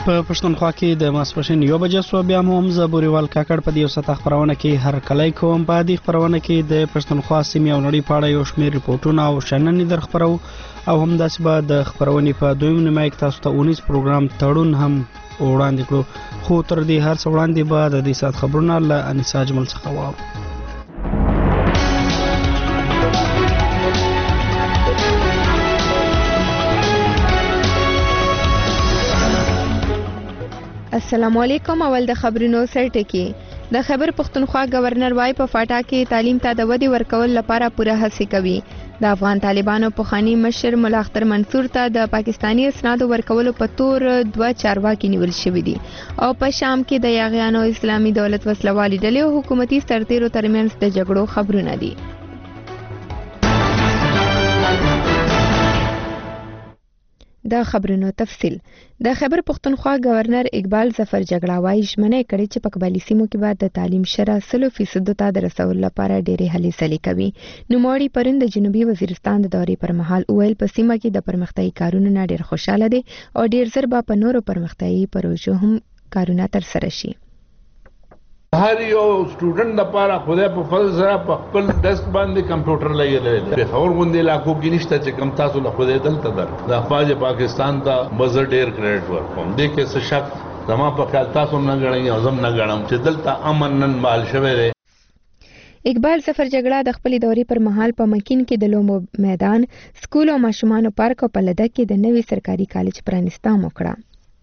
په پښتونخوا کې د ماسپښین 1 بجې سو بیا هم زه بوريوال کاکړ په دې سطح خبرونه کې هر کله کوم. په دې خبرونه کې د پښتونخوا سیمې او نړۍ په اړه یو شمېر ریپورتونه او شننې در خبرو او هم داسې به د خبرونې په دویم نیمه کې تاسو ته 19 پروګرام تړون هم وړاندې کړو. خو تر دې هر څه وړاندې به د دې سات خبرونه له انیسا اجمل څخه واورو. السلام علیکم. اول د خبرونو سرټکی. د خیبر پختونخوا گورنر وای په فاټا کې تعلیم ته د ودی ورکول لپاره پوره هڅه کوي. د افغان طالبانو پخوانی مشر مولا اختر منصور ته د پاکستانی اسنادو ورکولو په تور 2 چارواکي نیول شوی دي او په شام کې د یاغیانو اسلامي دولت وسلوالي ډلې او حکومتي سرتیرو ترمنځ د جګړو خبرونه دي. د خبرونو تفصیل. د خیبر پختونخوا گورنر اقبال ظفر جګړاوای ژمنه کړې چې په قبایلی سیمو کې به د تعلیم شرح 100% ته د رسولو لپاره ډېرې هلې ځلې کوي. نوموړي پرون د جنوبي وزیرستان د دورې پر مهال ویل په سیمه کې د پرمختیايي کارونو نه ډېر خوشاله دي او ډېر زر به په نورو پرمختیايي پروژو هم کارونه ترسره شي. هر یو سټوډنټ لپاره خدای په فضل سره په خپل ډیسک باندې کمپیوټر لګیدل دی. په خبر غونډې علاقو کې نشته چې کم تاسو له خدای دلته در د افواج پاکستان ته مزر ډیر کریډټ ورکوم. دې کې څه شک زما په خیال تاسو نه غړئ او زم نه غړم چې دلته امن نن مال شوی دی. اقبال ظفر جګړه د خپل دورې پر مهال په مکین کې د لومو میدان، سکول او ماشومانو پارک او په لده کې د نوي سرکاري کالج پرانیستا وکړه.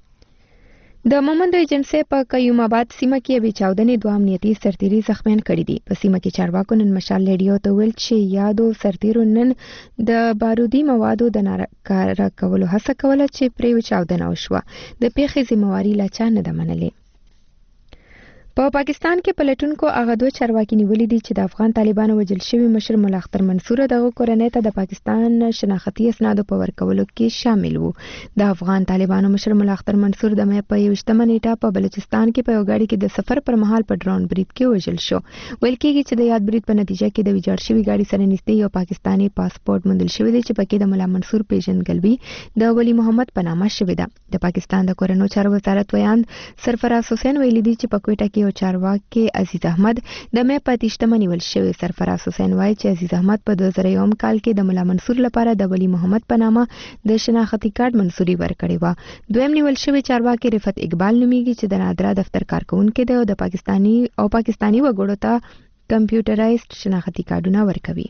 د مومند ایجنسی په قیوم آباد سیمه کې به چاودنې 2 امنیتي سرتیري زخمیان کړي دي. په سیمه کې چارواکو نن مشال ریډیو ته ویل چې یادو سرتیرو نن د بارودي موادو د ناکاره کولو هڅه کوله چې پرې چاودنه وشوه. د پیښې ذمہواری لا چا نه ده منلې. په پاکستان کې پلټونکو هغه 2 چارواکي نیولې دي چې د افغان طالبانو وژل شوی مشر مولا اختر منصور دغه کورنۍ ته د پاکستان شناختی اسنادو په ورکولو کې شامل وو. د افغان طالبانو مشر مولا اختر منصور د مې په 21 نیټه په بلوچستان کې په یو گاډي کې د سفر پر مهال په ډرون برید کې وژل شو. ویل کېږي چې د یاد برید په نتیجه کې د ویجاړ شوی گاډي سره نږدې یو پاکستانی پاسپورت موندل شوی دی چې پکې د مولا منصور پیژندګلوي د ولی محمد په نامه شوی ده. د پاکستان د کورنیو چارو وزارت ویان سرفراز حسین ویلي دی چې په کوټه کې یو چارواکي عزیز احمد د مې په 28 نیول شوی. سرفراز حسین وایي چې عزیز احمد په 2001 کال کې د مولا منصور لپاره د ولی محمد په نامه د شناختی کارت منصوري ورکړی و. دویم نیول شوی چارواکي رفعت اقبال نومیږي چې د نادرا دفتر کارکونکي دی او د پاکستانی وګړو ته کمپیوټرایزډ شناختی کارتونه ورکوي.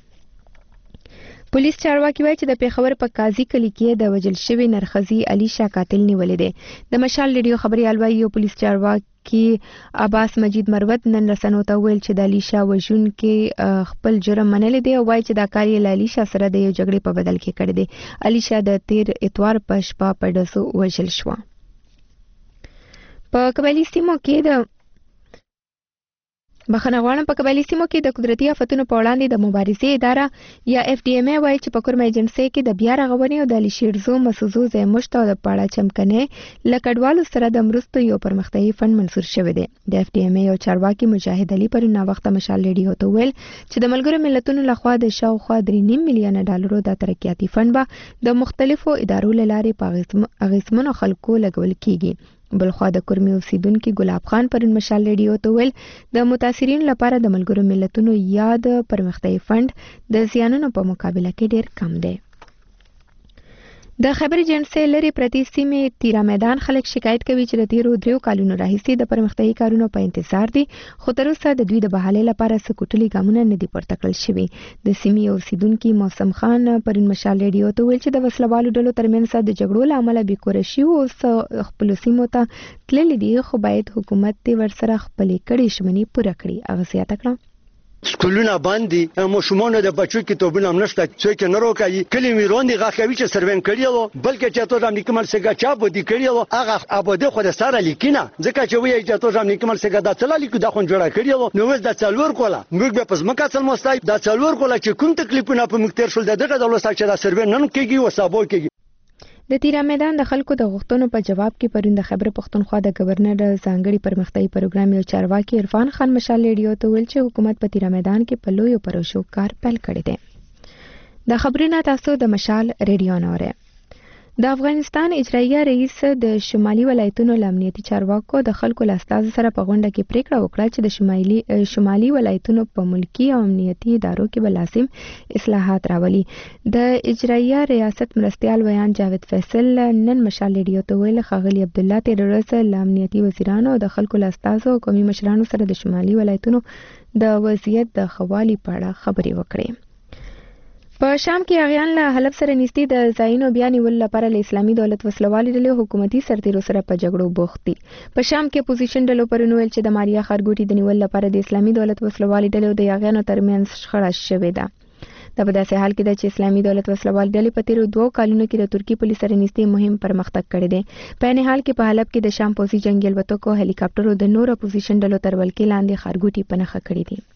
پولیس چارواکي وایي چې د پیښور په قاضي کلی کې د وژل شوی نرخزي علي شاه قاتل نیولې دی. د مشال ریډیو خبريال وایي یو پولیس چارواکي عباس مجید مروت نن رسنو ته ویل چې د علي شاه وژون کې خپل جرم منلې دی او وایي چې دا کار یې له علي شاه سره د یو جګړې په بدل کې کړی دی. علي شاه د 13 اتوار په شپه په ډزو وژل شو. په قبایلی سیمو کې د بخنغوانم په قبایلی سیمو کې د قدرتي آفتونو په وړاندې د مبارزې اداره یا FDMA وایي چې په کورم ایجنسی کې د بیا رغونې او د لیشیرزو مسوزو زمشت او د پاړه چمکنې لکډوالو سره د مرستو یو پرمختیايي فند منظور شوی دی. د FDMA یو چارواکي مجاهد علي پر نا وخت مشال ریډیو ته ویل چې د ملګرو ملتونو لخوا د شاوخوا 3.5 میلیون ډالرو د ترقیاتي فند به د مختلفو ادارو لارې په اغیزمنو خلکو لګول کیږي. بلخوا د کورمي اوسیدونکو ګلاب خان پرون مشال ریډیو ته ویل د متاثرین لپاره د ملګرو ملتونو یاد پرمختیايي فند د زیانونو په مقابله کې ډیر کم دی. د خیبر ایجنسی لري پرتی سیمې تیرا میدان خلک شکایت کوي چې د تیرو 3 کالونو راهیسې د پرمختیايي کارونو په انتظار دي خو تر اوسه د دوی د بحالې لپاره سکوټلي ګامونه نه دي پورته کړل شوي. د سیمې اوسیدونکو موسم خان پرون مشال ریډیو ته ویل چې د وسلوالو ډلو ترمنځ د جګړو لامل به کور شي او خپل سیمو ته تللي دي خو باید حکومت دې ورسره خپل کړي شمنې پوره کړي. هغه زیاته کړه سکولونه باندې ماشومان د بچو کتابونه هم نشته څوک نه راکوي کلی میرون دی غاخوي چې سروین کړی وو بلکې چې تاسو هم نکمل څنګه چا بودی کړی وو هغه اباده خو د سره لیکنه ځکه چې وایي چې تاسو هم نکمل څنګه د څلال لیکو د خون جوړه کړی وو نو د څلور کوله موږ به پس مکه څل مستای د څلور کوله چې کوم تکلیفونه په مختر شول دغه د ولسا چې د سروین نن کېږي او سبا کېږي. د تیرا میدان د خلکو د غوښتنو په جواب کې پرون د خیبر پختونخوا د گورنر ځانګړي پرمختیايي پروګرام یو چارواکي عرفان خان مشال ریډیو ته ویل چې حکومت په تیرا میدان کې په لویو پروژو کار پیل کړی دی. د خبرونه تاسو د مشال ریډیو نوره د افغانستان اجرایه رئیس د شمالي ولایتونو له امنیتي چارواکو د خلکو له استازو سره په غونډه کې پریکړه وکړه چې د شمالي ولایتونو په ملکي او امنیتي ادارو کې به لازم اصلاحات راولي. د اجرایه ریاست مرستیال ویان جاوید فیصل نن مشال ریډیو ته ویل ښاغلي عبدالله تیر ورځ له امنیتي وزیرانو او د خلکو له استازو او قومي مشرانو سره د شمالي ولایتونو د وضعیت د ښه والي په اړه خبرې وکړې. په شام کې اغیان له حلب سره نږدې د ځایونو بیا نیولو لپاره له اسلامي دولت وسلوالې ډلې حکومتي سرتیرو سره په جګړو بوخت دي. په شام کې اپوزیشن ډلو پرون ویل چې د ماریا ښارګوټي د نیولو لپاره د اسلامي دولت وسلوالې ډلې او د اغیانو ترمنځ شخړه شوې ده. دا په داسې حال کې ده چې اسلامي دولت وسلوال ډلې په تیرو 2 کالونو کې د ترکی پولیس سره نږدې مهم پرمختګ کړی دی. په عین حال کې په حلب کې د شام پوځي جنگي الوتکو هلیکاپټرو د نور اپوزیشن ډلو تر ولکې لاندې ښارګوټي په نښه کړي دي.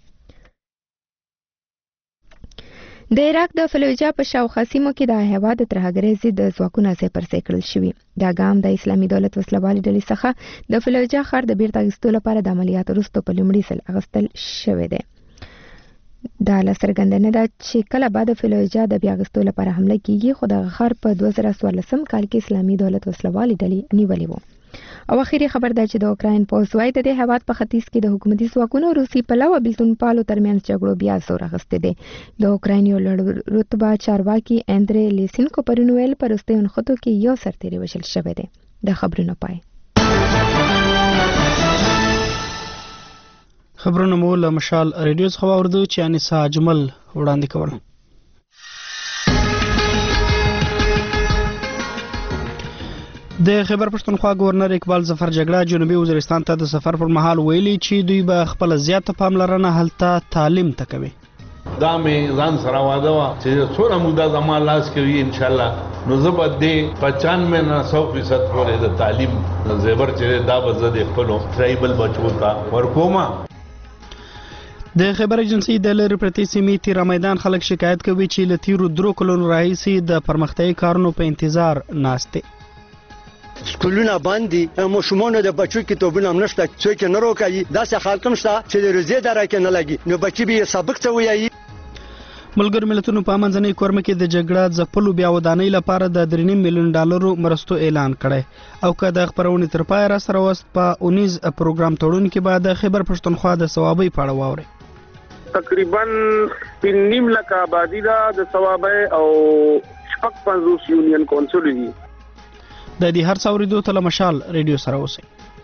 د عراق د فلوجا په شاوخوا سیمو کې د هیواد د ترهګرۍ ضد ځواکونه ځای پر ځای کړل شوي. دا ګام د اسلامي دولت وسلوالې ډلې څخه د فلوجا ښار د بیرته اخیستو لپاره د عملیاتو وروسته په لومړي ځل اخیستل شوی دی. دا له څرګنده نه ده چې کله به د فلوجا د بیا اخیستو لپاره حمله کیږي، خو دغه ښار په 2014 کال کې اسلامي دولت وسلوالې ډلې نیولی و. او اخیری خبر ده چې د اوکراین پوځ وايي د دې هیواد په ختیځ کې د حکومتي ځواکونو روسي پلو او بیلتونپالو ترمنځ جګړو بیا زور اخیستی دی. د اوکراین یو لوړ رتبه چارواکي اندری لیسینکو پرون ویل په وروستیو نښتو کې یو سرتیری وژل شوی دی. د خبرونو پای. خبرونه مو له مشال ریډیو څخه واوردو چې انیسا اجمل وړاندې کول. د خیبر پښتونخوا گورنر اقبال ظفر جګړه جنوبي وزیرستان ته د سفر پر مهال ویلي چې دوی به خپل زیاته پاملرنه هلته تعلیم ته کوي. دا مې ځان سره واده وه چې څومره موده زما لاس کوي انشاءالله نو زه به دې 95 نه 100% پورې د تعلیم زیور چې دا به زه د خپلو ټرایبل بچو ته ورکوم. د خیبر ایجنسی د لری پرتی سیمې تیر میدان خلک شکایت کوي چې له تیرو 3 کلونو راهیسې د پرمختیايي کارونو په انتظار ناست دي. سکولونه باندې ماشومانو د بچو کتابونه نشته، څوک نه راکوي. داسې خلک هم شته چې د روزي دره کې نه لګي، نو بچي به سبق څه وایي. ملګر ملتونو په منځنۍ کورمه کې د جګړه ځپلو بیا ودانۍ لپاره د $3.5 ملیون مرستو اعلان کړی او که د خبرونې تر پای را سره وست په 19 پروګرام توړونکي به د خیبر پښتونخوا د ثوابۍ په اړه واوري. تقریبا 3.5 لک آبادی دا د ثوابۍ او 50 یونین کونسل دي. د دې هر څه اوریدو ته له مشال ریډیو سره اوسئ.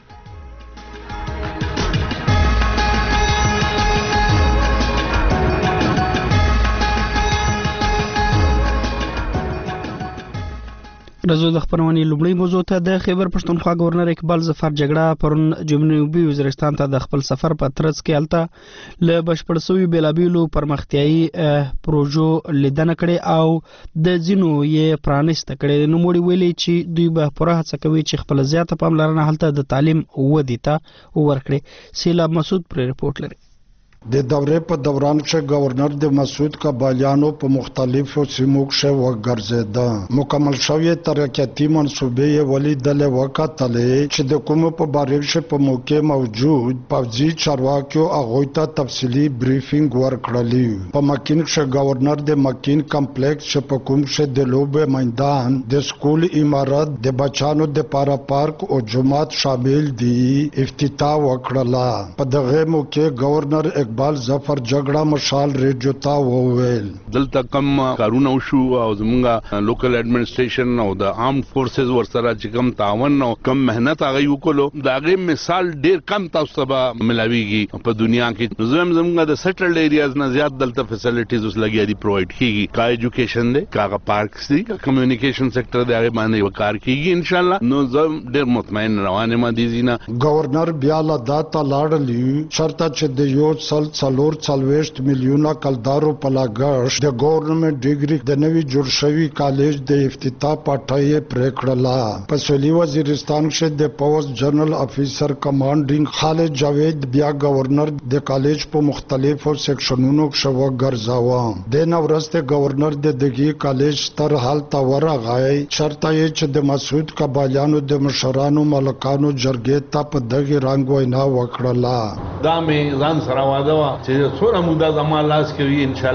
رزو د خبرونې لومړی موضوع ته د خیبر پښتونخوا گورنر اقبال ظفر جګړه پرون جنوبي وزیرستان ته د خپل سفر په ترڅ کې هلته له بشپړ شوي بیلابیلو پرمختیايي پروژو لیدنه کړې او د ځینو یې پرانیسته کړې. نوموړي ویلي چې دوی به پوره هڅه کوي چې خپل زیاته پاملرنه هلته د تعلیم ودې ته ورکړي. سیلاب مسعود پر رپورټ لري. د دورې په دوران کې گورنر د مسعود کابالیانو په مختلفو سیمو کې وګرځیدا. مکمل شوی ترقیاتي منصوبې یې ولیدلې وکتلې چې د کوم په باره کې په موقع موجود پوځي چارواکیو هغه ته تفصیلی بریفینګ ورکړلی. په مکین کې گورنر د مکین کمپلیکس چې په کوم کې د لوبه میدان د سکول عمارت د بچانو د پارا پارک او جماعت شامل دي افتتاح وکړه. په دغه موقع گورنر اقبال ظفر جګړه مشال ریډیو ته وویل دلته کم کارونه وشو او زمونږه لوکل ایڈمنسټریشن او د آرم فورسز ورسره چې کم تعاون او کم مهنت هغه وکړو دا غي مثال ډیر کم تاسو ته ملاويږي په دنیا کې. زمونږه د سیټلډ ایریاز نه زیات دلته فیسیلیټیز اوس لګیا دي پرووایډ کیږي. کا ایجوکیشن دی کا پارکس دی کا کمیونیکیشن سېکټر دی هغه باندې وکړ کیږي ان شاء الله. نو زه ډیر مطمئن روانه ما دي زینا. گورنر بیا لا تا لاړلی شرط چې د یو څلور 40 میلیونه کلدارو په لاګش د ګورنمنت ډیګري د نوي جوړ شوی کالج د افتتاح پټای پریکړه. په سولي وزیرستان کې د پوز جنرال افیسر کمانډینګ خالد جاوید بیا گورنر د کالج په مختلفو سیکشنونو کې وګرځاوه. د نورسته گورنر د دغه کالج تر حال تا ورغای شرط یې چې د مسعود کابالیانو د مشرانو ملکانو جرګې ته په دغه رنګ وینا وکړه. دا مې ځان سره واده وه چې څومره موده زما لاس کوي انشاءالله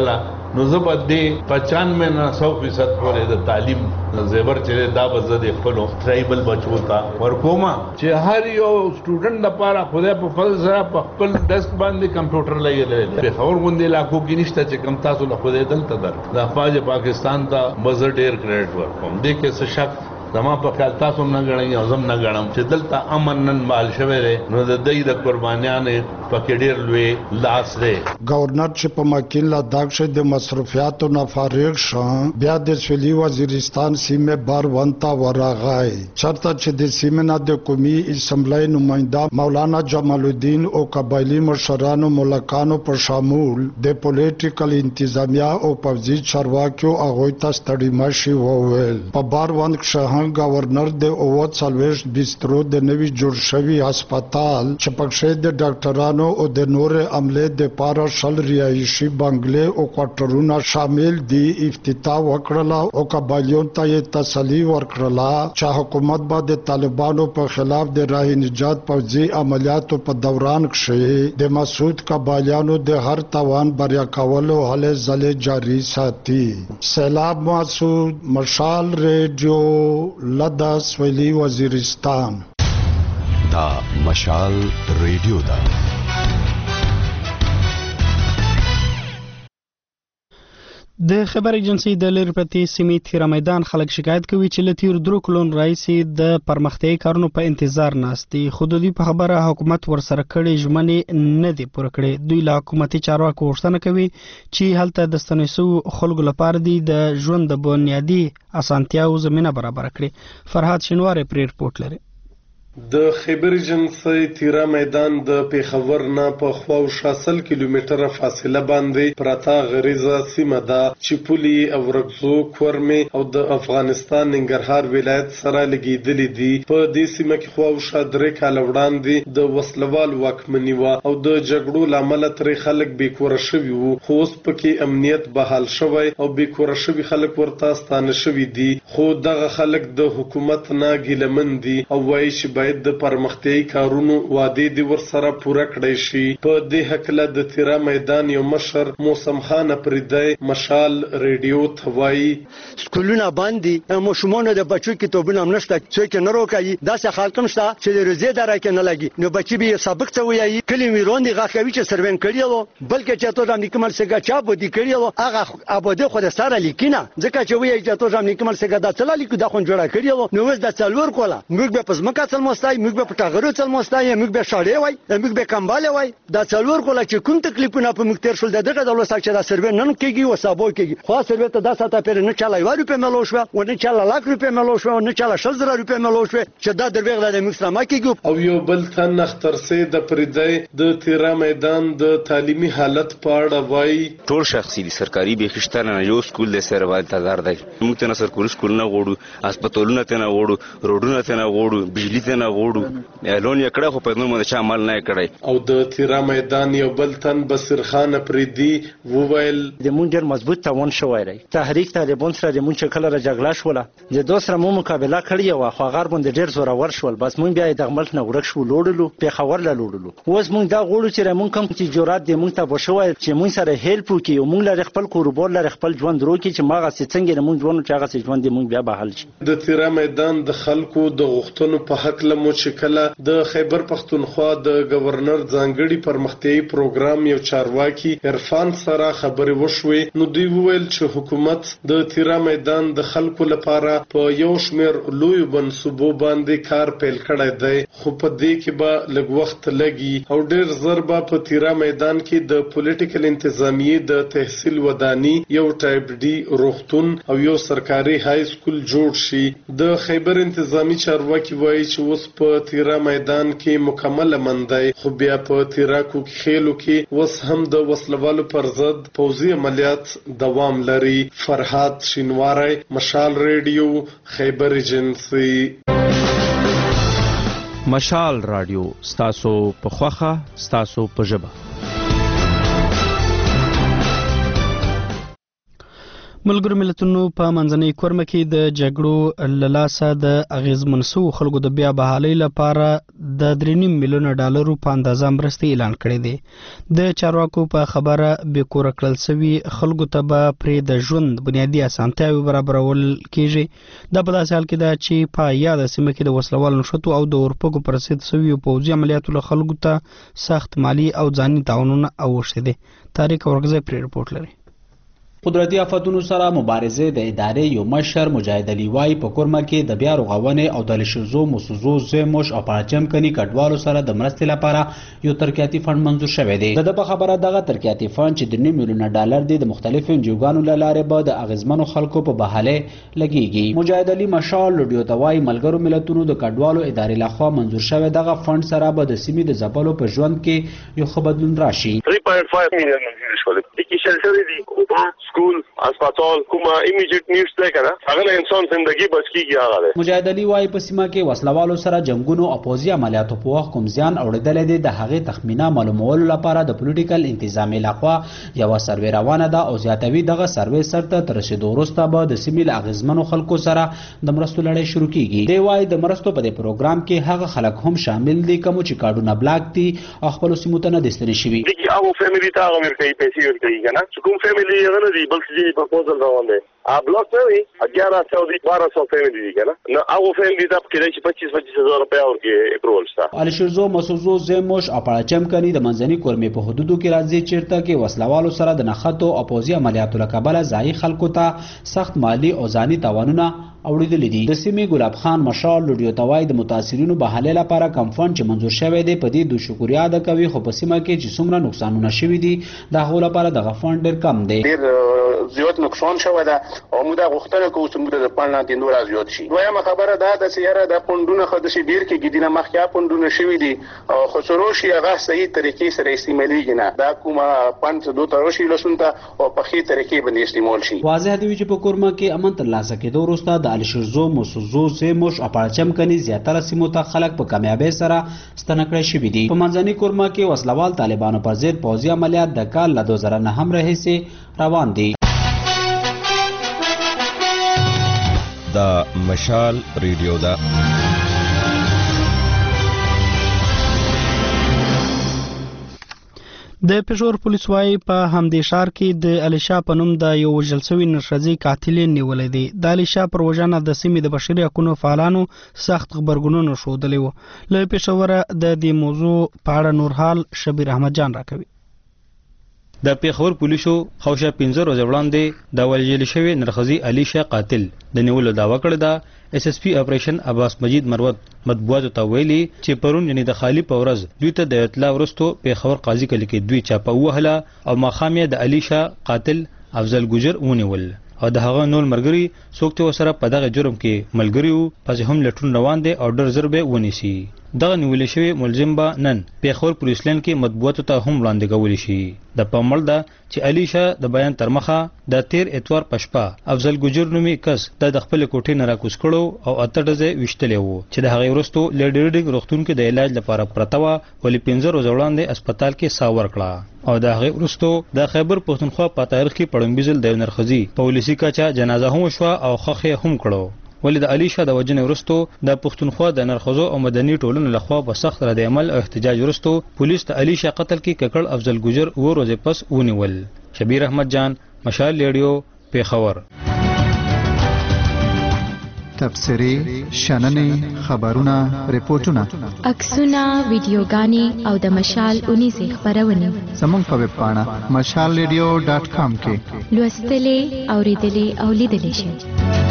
نو زه به دې 95 نه 100% پورې د تعلیم زیور چې دا به زه د خپلو ټرایبل بچو ته ورکوم چې هر یو سټوډنټ لپاره خدای په فضل سره په خپل ډیسک باندې کمپیوټر لګېدلی دی. پېښور غوندې علاقو کې نشته چې کوم تاسو له خدای دلته در د افواج پاکستان ته به زه ډېر کریډټ ورکوم. دې کې څه شک زما په خیال تاسو هم نه ګڼئ او زه هم نه ګڼم چې دلته امن نن مال شوی دی نو د دوی د قربانیانې پکې ډېر لوی لاس دی. گورنر چې په مکین لداخ شه د مصرفیاتو نه فارغ شو بیا د سویلي وزیرستان سیمه باروان ته ورغی چرته چې د سیمه نه د قومي اسمبلی نماینده مولانا جمال الدین او قبایلی مشرانو ملکانو په شامول د پولیټیکل انتظامیه او پوځي چارواکیو هغوی ته ستړي مشي وویل. په باروان کې گورنر د 40 بسترو د نوي جوړ شوي هسپتال چې پکې د ډاکټرانو او د نور عملې د پاره شل رهایشي بنگلې او کوارټرونه شامل دي افتتاح وکړه او قبایلیون ته تسلی ورکړه چې حکومت به د طالبانو په خلاف د راه نجات پوځي عملیاتو په دوران کې د مسعود قبایلیانو د هر توان بریا کولو هلې ځلې جاری ساتي. سیلاب مسعود مشال ریډیو لدا سویلی وزیرستان. دا مشال ریډیو دا د خبر ایجنسی د لرپتی سیمې تیرا میدان خلک شکایت کوي چې لتیر درو کلون رئیسي د پرمختیايي کارونو په انتظار ناستي. خودي په خبره حکومت ورسره کړي ژمنې نه دي پوره کړې. دوی له حکومتي چارواکو غوښتنه کوي چې هلته د ستنیسو خلکو لپاره د ژوند د بنیادي اسانتیاو زمينه برابر کړي. فرهاد شینوار پری رپورټ لري. د خیبر ایجنسی تیرا میدان د پیښور نه په خواوشا 100 کیلومتره فاصله باندې پراته غریزه سیمه ده چې پولي او رغزو کورمه او د افغانستان ننګرهار ولایت سره لګیدلې دي. په دې سیمه کې خواوشا 3 کال وړاندې د وسلوال واکمني و او د جګړو لامل ترې خلک بیکور شوي وو. خو اوس پکې امنیت بحال شوی او بیکور شوي خلک ورته ستانه شوي دي. خو دغه خلک د حکومت نه ګیلمن دي او وایي چې باید د پرمختیايي کارونو وعده دي ورسره پوره کړی شي. په دې حکله د تیرا میدان یو مشر موسم خان پردای مشال ریډیو ثوای سکولونه باندې مشمونه د بچو کتابونه نشته چې نه روکایي داسې خلک نشته چې د روزي درکه نه لګي نو بچي به سابق څه وایي کلی میروندي غاخوي چې سروین کړیو بلکې چې ته د نیکمل څنګه چا بودی کړیو هغه اباده خو د سره لیکینه ځکه چې وایي چې ته د نیکمل څنګه د چلا لیکو د خون جوړه کړیو نو وس د څلور کوله موږ به پزماکه څلمستای موږ به پټاغرو څلمستای موږ به شاړې وای موږ به کمباله وای د څلور کوله چې کوم تکلیفونه په موږ تیر شول دغه د ولساک چې دا سروین نن کېږي او سابو کېږي خو سروین ته 10 ساعته پیر نه چلای وای په ملو شو او نه چلا لاک روپے ملو شو او نه چلا 6000 روپے ملو شو چې دا دروغ د مسلمان کېږي. او یو بل تن اختر سي د پردای د تیرا میدان د تعلیمي حالت پاړه وای ټول شخصي دي سرکاري به خشتانه یو سکول د سره وای انتظار دی موږ ته سرکاري سکول نه غوړو هسپتالونه ته نه غوړو روډونه ته نه غوړو بجلی ته نه غوړو اعلان یې کړه خو په نوم د عمل نه کړی. او د تیرا میدان یو بل تن بصیر خان پردي وویل د مونږ ډېر مضبوط تعاون شوی دی. تحریک طالبان سره د مونږ کله را جګړه شوله د دوه سره مو مقابله کړې و خو غرب باندې ډېر زورور شول بس مونږ بیا د ملک نه ورک شو لوړلو پیښور لا لوړلو اوس مونږ دا غوړو چې مونږ کوم چې جرأت دې مونږ ته بشوي چې مونږ سره هیلپ وکړي او مونږ لري خپل کوربار لري خپل ژوند روکي چې ماغه څنګه مونږ ژوند چې هغه ژوند دې مونږ بیا بحال شي. د تیرا میدان د خلکو د غوښتنو په حق لمو چې کله د خیبر پختونخوا د گورنر ځانګړي پرمختیايي پروګرام یو چارواکي عرفان سره خبرې وشوې نو دوی وویل چې حکومت د تیرا میدان د خلکو لپاره په یو شمېر لوی منصوبو باندې کار پیل کړی دی خو په دې کې به لږ وخت لګي او ډېر زر به په تیرا میدان کې د پولیټیکل انتظامیې د تحصیل ودانی یو ټایپ ډي روغتون او یو سرکاري های سکول جوړ شي. د خیبر انتظامی چارواکي وایي چې اوس په تیرا میدان کې مکمل مندای خو بیا په تیراکو کې خېلو کې اوس هم د وسلوالو پر ضد پوځي عملیات دوام لري. فرهاد شینواری مشال ریډیو خیبر ایجنسی. مشال رادیو ستاسو په خوخه ستاسو په ژبه. ملګرو ملتونو په منځنۍ کورمه کې د جګړو له لاسه د اغیزمن شوو خلکو د بیا بحالۍ لپاره د 3.5 میلیونه ډالرو په اندازه مرستې اعلان کړې دي. د چارواکو په خبره بې کوره کړل شوي خلکو ته به پرې د ژوند بنیادي اسانتیاوې برابرول کېږي. دا په داسې حال کې ده چې په یاده سیمه کې د وسلوالو نښتو او د اورپکو پر ضد شویو پوځي عملیاتو له خلکو ته سخت مالي او ځاني تاوانونه اوښتي دي. طارق اورګزی پرې رپورټ لري. قدرتي آفتونو سره مبارزه د ادارې یو مشر مجاهد علي وای په کورمه کې د بیا رغونې او د لشزو مسوزو زموش او پاچم کني کډوالو سره د مرستې لپاره یو ترقیاتي فند منظور شوی دی. د په خبره دغه ترقیاتي فند چې د 2 میلیونه ډالر دی د مختلفو انجوګانو له لارې به د اغیزمنو خلکو په بحاله لګیږي. مجاهد علي مشال لوډیو توای ملګرو ملتونو د کډوالو ادارې لخوا منظور شوی دغه فند سره به د سیمې د ځپلو په ژوند کې یو ښه بدلون راشي. 3.5 میلیون منظور شول. کې شلټر دي سکول اسپیټال کومه ایمیډیټ نیډز ده کنه هغه انسان ژوندۍ بچ کیږي هغه ده. مجاهد علي وای په سیمه کې وسلوالو سره جنگونو او پوځي عملیاتو په وخت کوم زیان اوریدل دي د هغه تخمینه معلومولو لپاره د پولیټیکل انتظامی لخوا یو سروې روانه ده او زیاتوي دغه سروې سرته تر رسیدو وروسته به د سیمې اغیزمنو خلکو سره د مرستو لړۍ شروع کیږي. دی وای د مرستو په دې پروګرام کې هغه خلک هم شامل دي کوم چې کارډونه بلاک دي او خپل سیمو ته نه دستنی شوي. هغه فیملی ته هغه ورکوي پیسې ورکوي کنه چې کوم فیملی هغه نه دي بلکې چې پروپوزل روان دی بلاک نه وي 1100 فیملی دي کنه نو هغه فیملی ته کې چې 25,000 روپیا ورکړي اپروول شته. الشزو مسوزو زموش او پاچم کني د منځني کورمې په حدودو کې راځي چیرته کې وسلوالو سره د نخښتو او پوځي عملیاتو له کبله ځایي خلکو ته سخت مالی او ځاني تاوانونه اوریدل دي. د سیمې ګلاب خان مشال لوډیو توای د متاثرینو بحاله لپاره کم فند چې منظور شوی دی په دې د شکریا ادا کوي خو په سیمه کې چې څومره نقصانونه شوي دي د هغو لپاره دغه فند ډېر کم دی. ډېر زیات نقصان شوی ده او موږ دا غوښتنه کوو چې موږ د فند لاندې نور زیات شي. دویمه خبره دا ده چې یاره د فندونه خو د شبیر کې ګډینه مخکې فندونه شوي دي او خسرو شي هغه صحیح طریقې سره استعمالېږي نه دا کومه فند دوه ترشي لسونته او په خې طریقې باندې استعمال شي. واضح دی چې په کورمه کې امن ترلاسه کېدو وروسته د الشزو مسوزو زموش او پاچم کني زیاتره سیمو ته خلک په کامیابی سره ستنه کړی شوي دي. په منځني کورمه کې وسلوال طالبانو پر ضد پوځي عملیات د کال له 2009 راهیسې روان دي. دا مشال ریډیو دا د پېښور پولیس وايي په همدې ښار کې د علیشا په نوم د یو وژل شوي نرښځې قاتلې نیولی دی. د علیشا پر وژنه د سیمې د بشري حقونو فعالانو سخت غبرګونونه ښودلی وو. له پېښوره د دې موضوع په اړه نور حال شبیر احمد جان راکوي. د پیښور پولیسو خوشا 15 ورځې وړاندې د وژل شوي نرښځې علیشا قاتل د نیولو دعوه کړې ده. اس اس پی اپریشن عباس مجید مروت مطبوعاتو ته ویلي چې پرون یعنی د خالی په ورځ دوی ته د اطلاع وروسته پیښور قاضي کلي کې دوی چاپه وهله او ماښام یې د علیشا قاتل افضل ګجر ونیول او د هغه نور مرګري څوک چې وسره په دغه جرم کې ملګري وو پس هم لټون روان دي او ډېر زر به ونیسي. دغه نیول شوی ملزم به نن پیښور پولیس لین کې مطبوعاتو ته هم وړاندې کولی شي. د پامل ده چې علیشا د بیان تر مخه د 13 اتوار پشپا افضل ګجر نومي کس د خپل کوټې نه راکوز کړو او اته ډزې وشتلې وو چې د هغې وروسته لیډریډینګ روغتون کې د علاج لپاره پرته وه ولې 15 ورځې وړاندې هسپتال کې ساه ورکړه او د هغې وروسته د خیبر پښتونخوا په تاریخ کې پړومبي ځل د یو نرښځې په ولسي کچه جنازه هم وشوه او ښخ یې هم کړو. ولې د علیشا د وژنې وروسته د پښتونخوا د نرښځو او مدني ټولنو لخوا په سخت رد عمل او احتجاج وروسته پولیس د علیشا قتل کې ککړ افضل ګجر 2 ورځې پس ونیول. شبیر احمد جان مشال ریډیو پیښور. تبصرې شننې خبرونه ریپورتونه عکسونه ویډیوګانې او د مشال 19 خبرونه زموږ په ویب پاڼه mashalradio.com کې لوستلې اوریدلې او لیدلې شئ.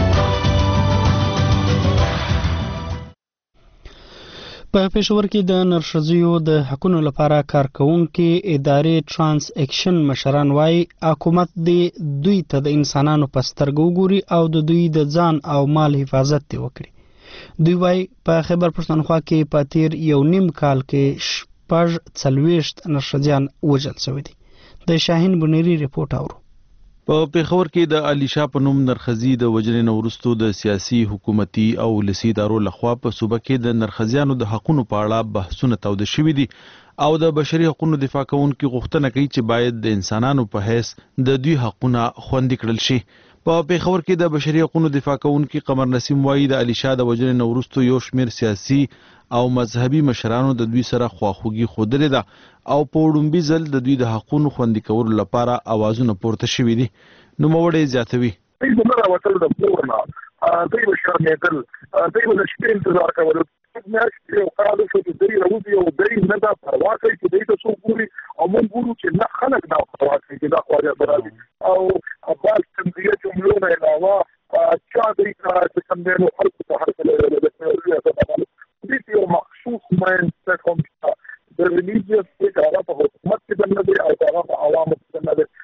په پېښور کې د نرښځیو د حقونو لپاره کارکوونکي ادارې ټرانس اکشن مشران وايي حکومت دې دوی ته د انسانانو په سترګو وګوري او د دوی د ځان او مال حفاظت دې وکړي. دوی وايي په خیبر پښتونخوا کې په تیر 1.5 کال کې 46 نرښځیان وژل شوي دي. د شاهین بنيري رپورټ اورو. په پیښور کې د علیشا په نوم نرښځې د وژنې نه وروسته د سیاسي حکومتي او ولسي ادارو لخوا په صوبه کې د نرښځیانو د حقونو په اړه بحثونه توده شوي دي او د بشري حقوقو دفاع کوونکي غوښتنه کوي چې باید د انسانانو په حیث د دوی حقونه خوندي کړل شي. په پیښور کې د بشري حقوقو دفاع کوونکي قمر نسیم وایي د علي شاه د وژنې نه وروسته یو شمېر سیاسي او مذهبي مشرانو د دوی سره خواخوږي ښودلې ده او په وړومبي ځل د دوی د حقونو خوندي کولو لپاره اوازونه پورته شوي دي. نوموړی زیاتوي دوی به راوتل د کورونه، دوی به شرمېدل، دوی به د شپې انتظار کولو. میاشتې یو کال شو چې دوی راوځي او دوی نه دا پروا کوي چې دوی ته څوک ګوري او موږ ګورو چې نه خلک دا پروا کوي چې دا خواجه به راځي او بعض تنظیمي جملو نه علاوه چا دوی ته چې کوم دی نو خلکو ته هر کله دوی یو مخصوص مایند سیټ هم شته د ریلیجیس چې هغه په حکومت کې دننه دی او هغه په عوامو کې دننه دی.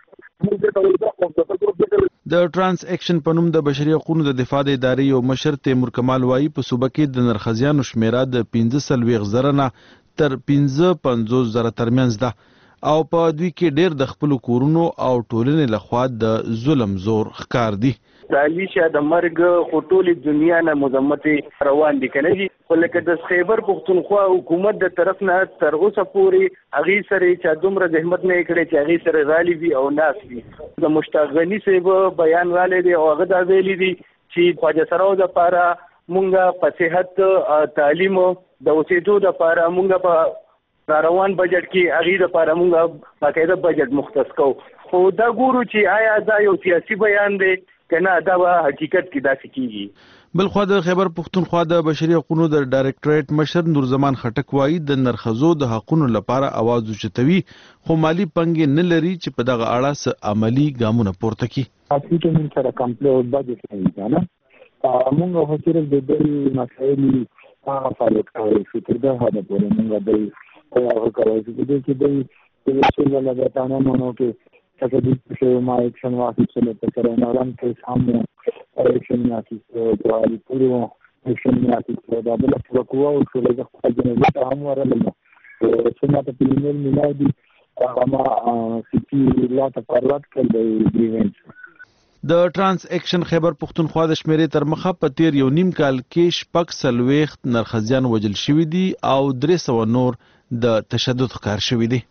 د ټرانس اکشن په نوم د بشري حقوقو د دفاع د ادارې یو مشر تیمور کمال وایي په صوبه کې د نرخزیانو شمیره د 15,000 نه تر 55,000 ترمنځ ده او په دوی کې ډېر د خپل کورونو او ټولنې لخوا د ظلم زور ښکار دي. د علي شاه د مرګ خو ټولې دنیا نه مذمتې روان دي کنه جي، خو لکه د خیبر پښتونخوا حکومت د طرف نه تر اوسه پورې هغې سره چې دومره زحمت نه کړی چې هغې سره غالي وي او ناس وي. د مشتاق غني صاحب بیان رالی دی او هغه دا ویلي دي چې خواجه سراو دپاره مونږ په صحت تعلیم د اوسېدو دپاره مونږ په روان بجټ کې هغې دپاره مونږ باقاعده بجټ مختص کوو. خو دا ګورو چې آیا دا یو سیاسي بیان دی کنه دا به حقیقت کې داسې کیږي. بلخوا د خیبر پښتونخوا د بشري حقوقو د ډایرکټریټ مشر نور زمان خټک وایي د نرخزو د حقونو لپاره اواز اوچتوي خو مالی پنګ نه لري چې په دغه اړه څه عملی ګامونه پورته کړي. اته موږ سره کمپلیټ بجټ نه نه موږ هڅه کوو د دې مسایل فعالیت کوي چې دا هدا پورې موږ د هغه کوي چې د څه لګاتانه مونږ کې تاسو د څه ما اکشن واخیستل په سره نه روان کې سامو اکشن واخیستل د علي پورو اکشن واخیستل دا بل څه کوو او څه له خپل جنازه ته هم ورلم چې ما ته پیلمل میلادي اما سپی لا ته پرلات کړل د ایونت. د ټرانس اکشن خیبر پښتونخوا د شمیرې تر مخه په تیر یو نیم کال کې شپږ څلوېښت نرخزیان وژل شوي دي او 300 نور د تشدد ښکار شوي دي.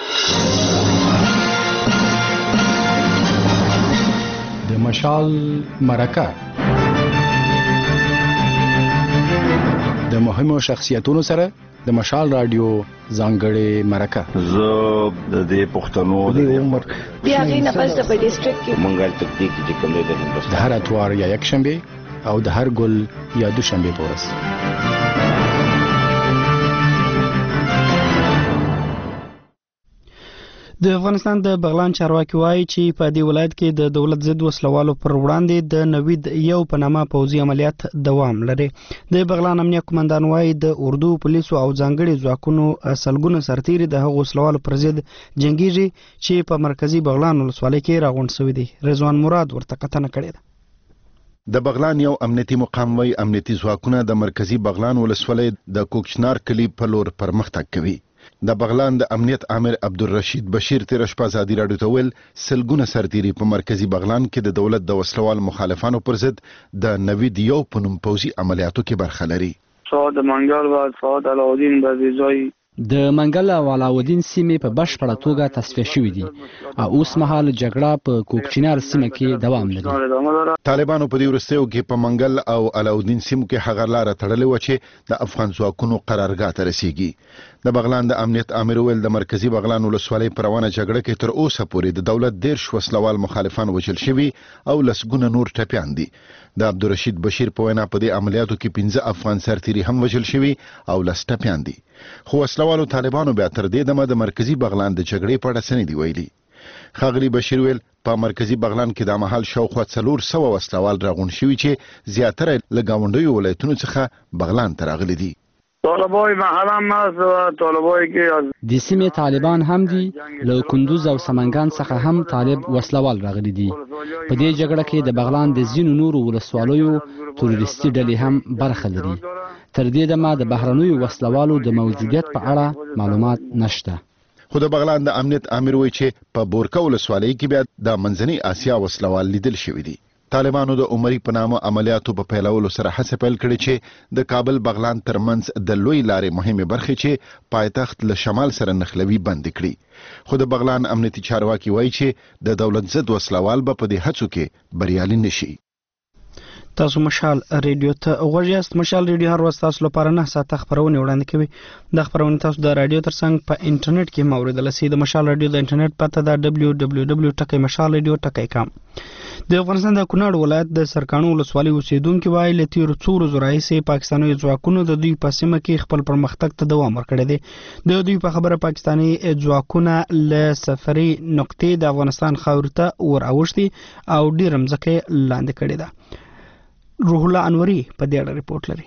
د مشال مرکه د مهمو شخصیتونو سره د مشال رادیو ځانګړې مرکه زه د دې پښتنو د عمر بیا غي نه پس په ډیسټریکټ کې منګل تکتیک چې کوم دی د هر اتوار یا یک شنبه او د هر ګل یا دوشنبه په ورځ. د افغانستان د بغلان چارواکي وایي چې په دې ولایت کې د دولت ضد وسلوالو پر وړاندې د نوید یو په نامه پوځي عملیات دوام لري. د بغلان امنیه قومندان وایي د اردو پولیسو او ځانګړي ځواکونو سلګونه سرتیري د هغو وسلوالو پر ضد جنګیږي چې په مرکزی بغلان ولسوالۍ کې راغونډ شوي دي. رضوان مراد ورته کتنه کړې ده. د بغلان یو امنیتي مقام وایي امنیتي ځواکونه د مرکزی بغلان ولسوالۍ د کوکشنار کلی په لور پرمختګ کوي. د بغلان د امنیت امر عبدالرشید بشیر تیر شپه ازادي راډیو ته ویل سلګونه سرتیري په مرکزی بغلان کې د دولت د وسلوال مخالفانو پر ضد د نوید یو په نوم پوځي عملیاتو کې برخه لري. صاد منګل و صاد علاودین د ځای د منګل او علاودین سیمې په بشپړه توګه تصفیه شوې دي او اوس مهال جګړه په کوکچینار سیمه کې دوام لري. طالبانو په دې وروستیو کې په منګل او علاودین سیمو کې هغه لاره تړلې و چې د افغان ځواکونو قرارګاه ته رسیږي. د بغلان د امنیت امر ویل د مرکزی بغلان ولسوالۍ پر روانه جګړه کې تر اوسه پورې د دولت 13 وسلوال مخالفان وژل شوي او لسګونه نور ټپیان دي. د عبدالرشید بشیر په وینا په دې عملیاتو کې 15 افغان سرتیري هم وژل شوي او لس ټپیان دي. خو وسلوالو طالبانو بیا تر دې دمه د مرکزی بغلان د جګړې په اړه څه نه دي ویلي. ښاغلي بشیر ویل په مرکزی بغلان کې د مهال شاوخوا 400 وسلوال راغونډ شوي چې زیاتره له ګاونډیو ولایتونو څخه بغلان ته راغلي دي. طالبای محرم ناست و طالبای که د سیمې طالبان هم دي له کندوز او سمنګان څخه هم طالب وسلوال راغلي دي. په دې جګړه کې د بغلان د ځینو نورو ولسوالیو تروریستي ډلې هم برخه لري. تر دې دمه د بهرنیو وسلوالو د موجودیت په اړه معلومات نشته. خو د بغلان د امنیت امر وایي چې په بورکه ولسوالۍ کې بیا د منځنۍ اسیا وسلوال لیدل شوي دي. طالبانو د عمري په نامه عملیاتو په پیلولو سره هڅه پیل کړې چې د کابل بغلان ترمنځ د لوی لارې مهمه برخه چې پایتخت له شمال سره نښلوي بند کړي. خو د بغلان امنیتي چارواکي وایي چې د دولت ضد وسلوال به په دې هڅو کې بریالي نشي. تاسو مشال ریډیو ته غوږ یاست. مشال ریډیو هر ورځ تاسو لپاره 9 ساعته خبرونه وړاندې کوي. د خبرونه تاسو د رادیو ترڅنګ په انټرنیټ کې موریدلی شئ. د مشال ریډیو د انټرنیټ پته ده www.mashalradio.com. د افغانستان د کونړ ولایت د سرکانو ولسوالۍ اوسیدونکو وایي له تیرو څو ورځو راهیسې پاکستاني ځواکونو د دوی په سیمه کې خپل پرمختګ ته دوام ورکړی دی. د دوی په خبره پاکستاني ځواکونه له سفري نقطې د افغانستان خاورې ته ور اوښتي او ډېره مځکه لاندې کړې ده. روح الله انوري په دې اړه ریپورت لري.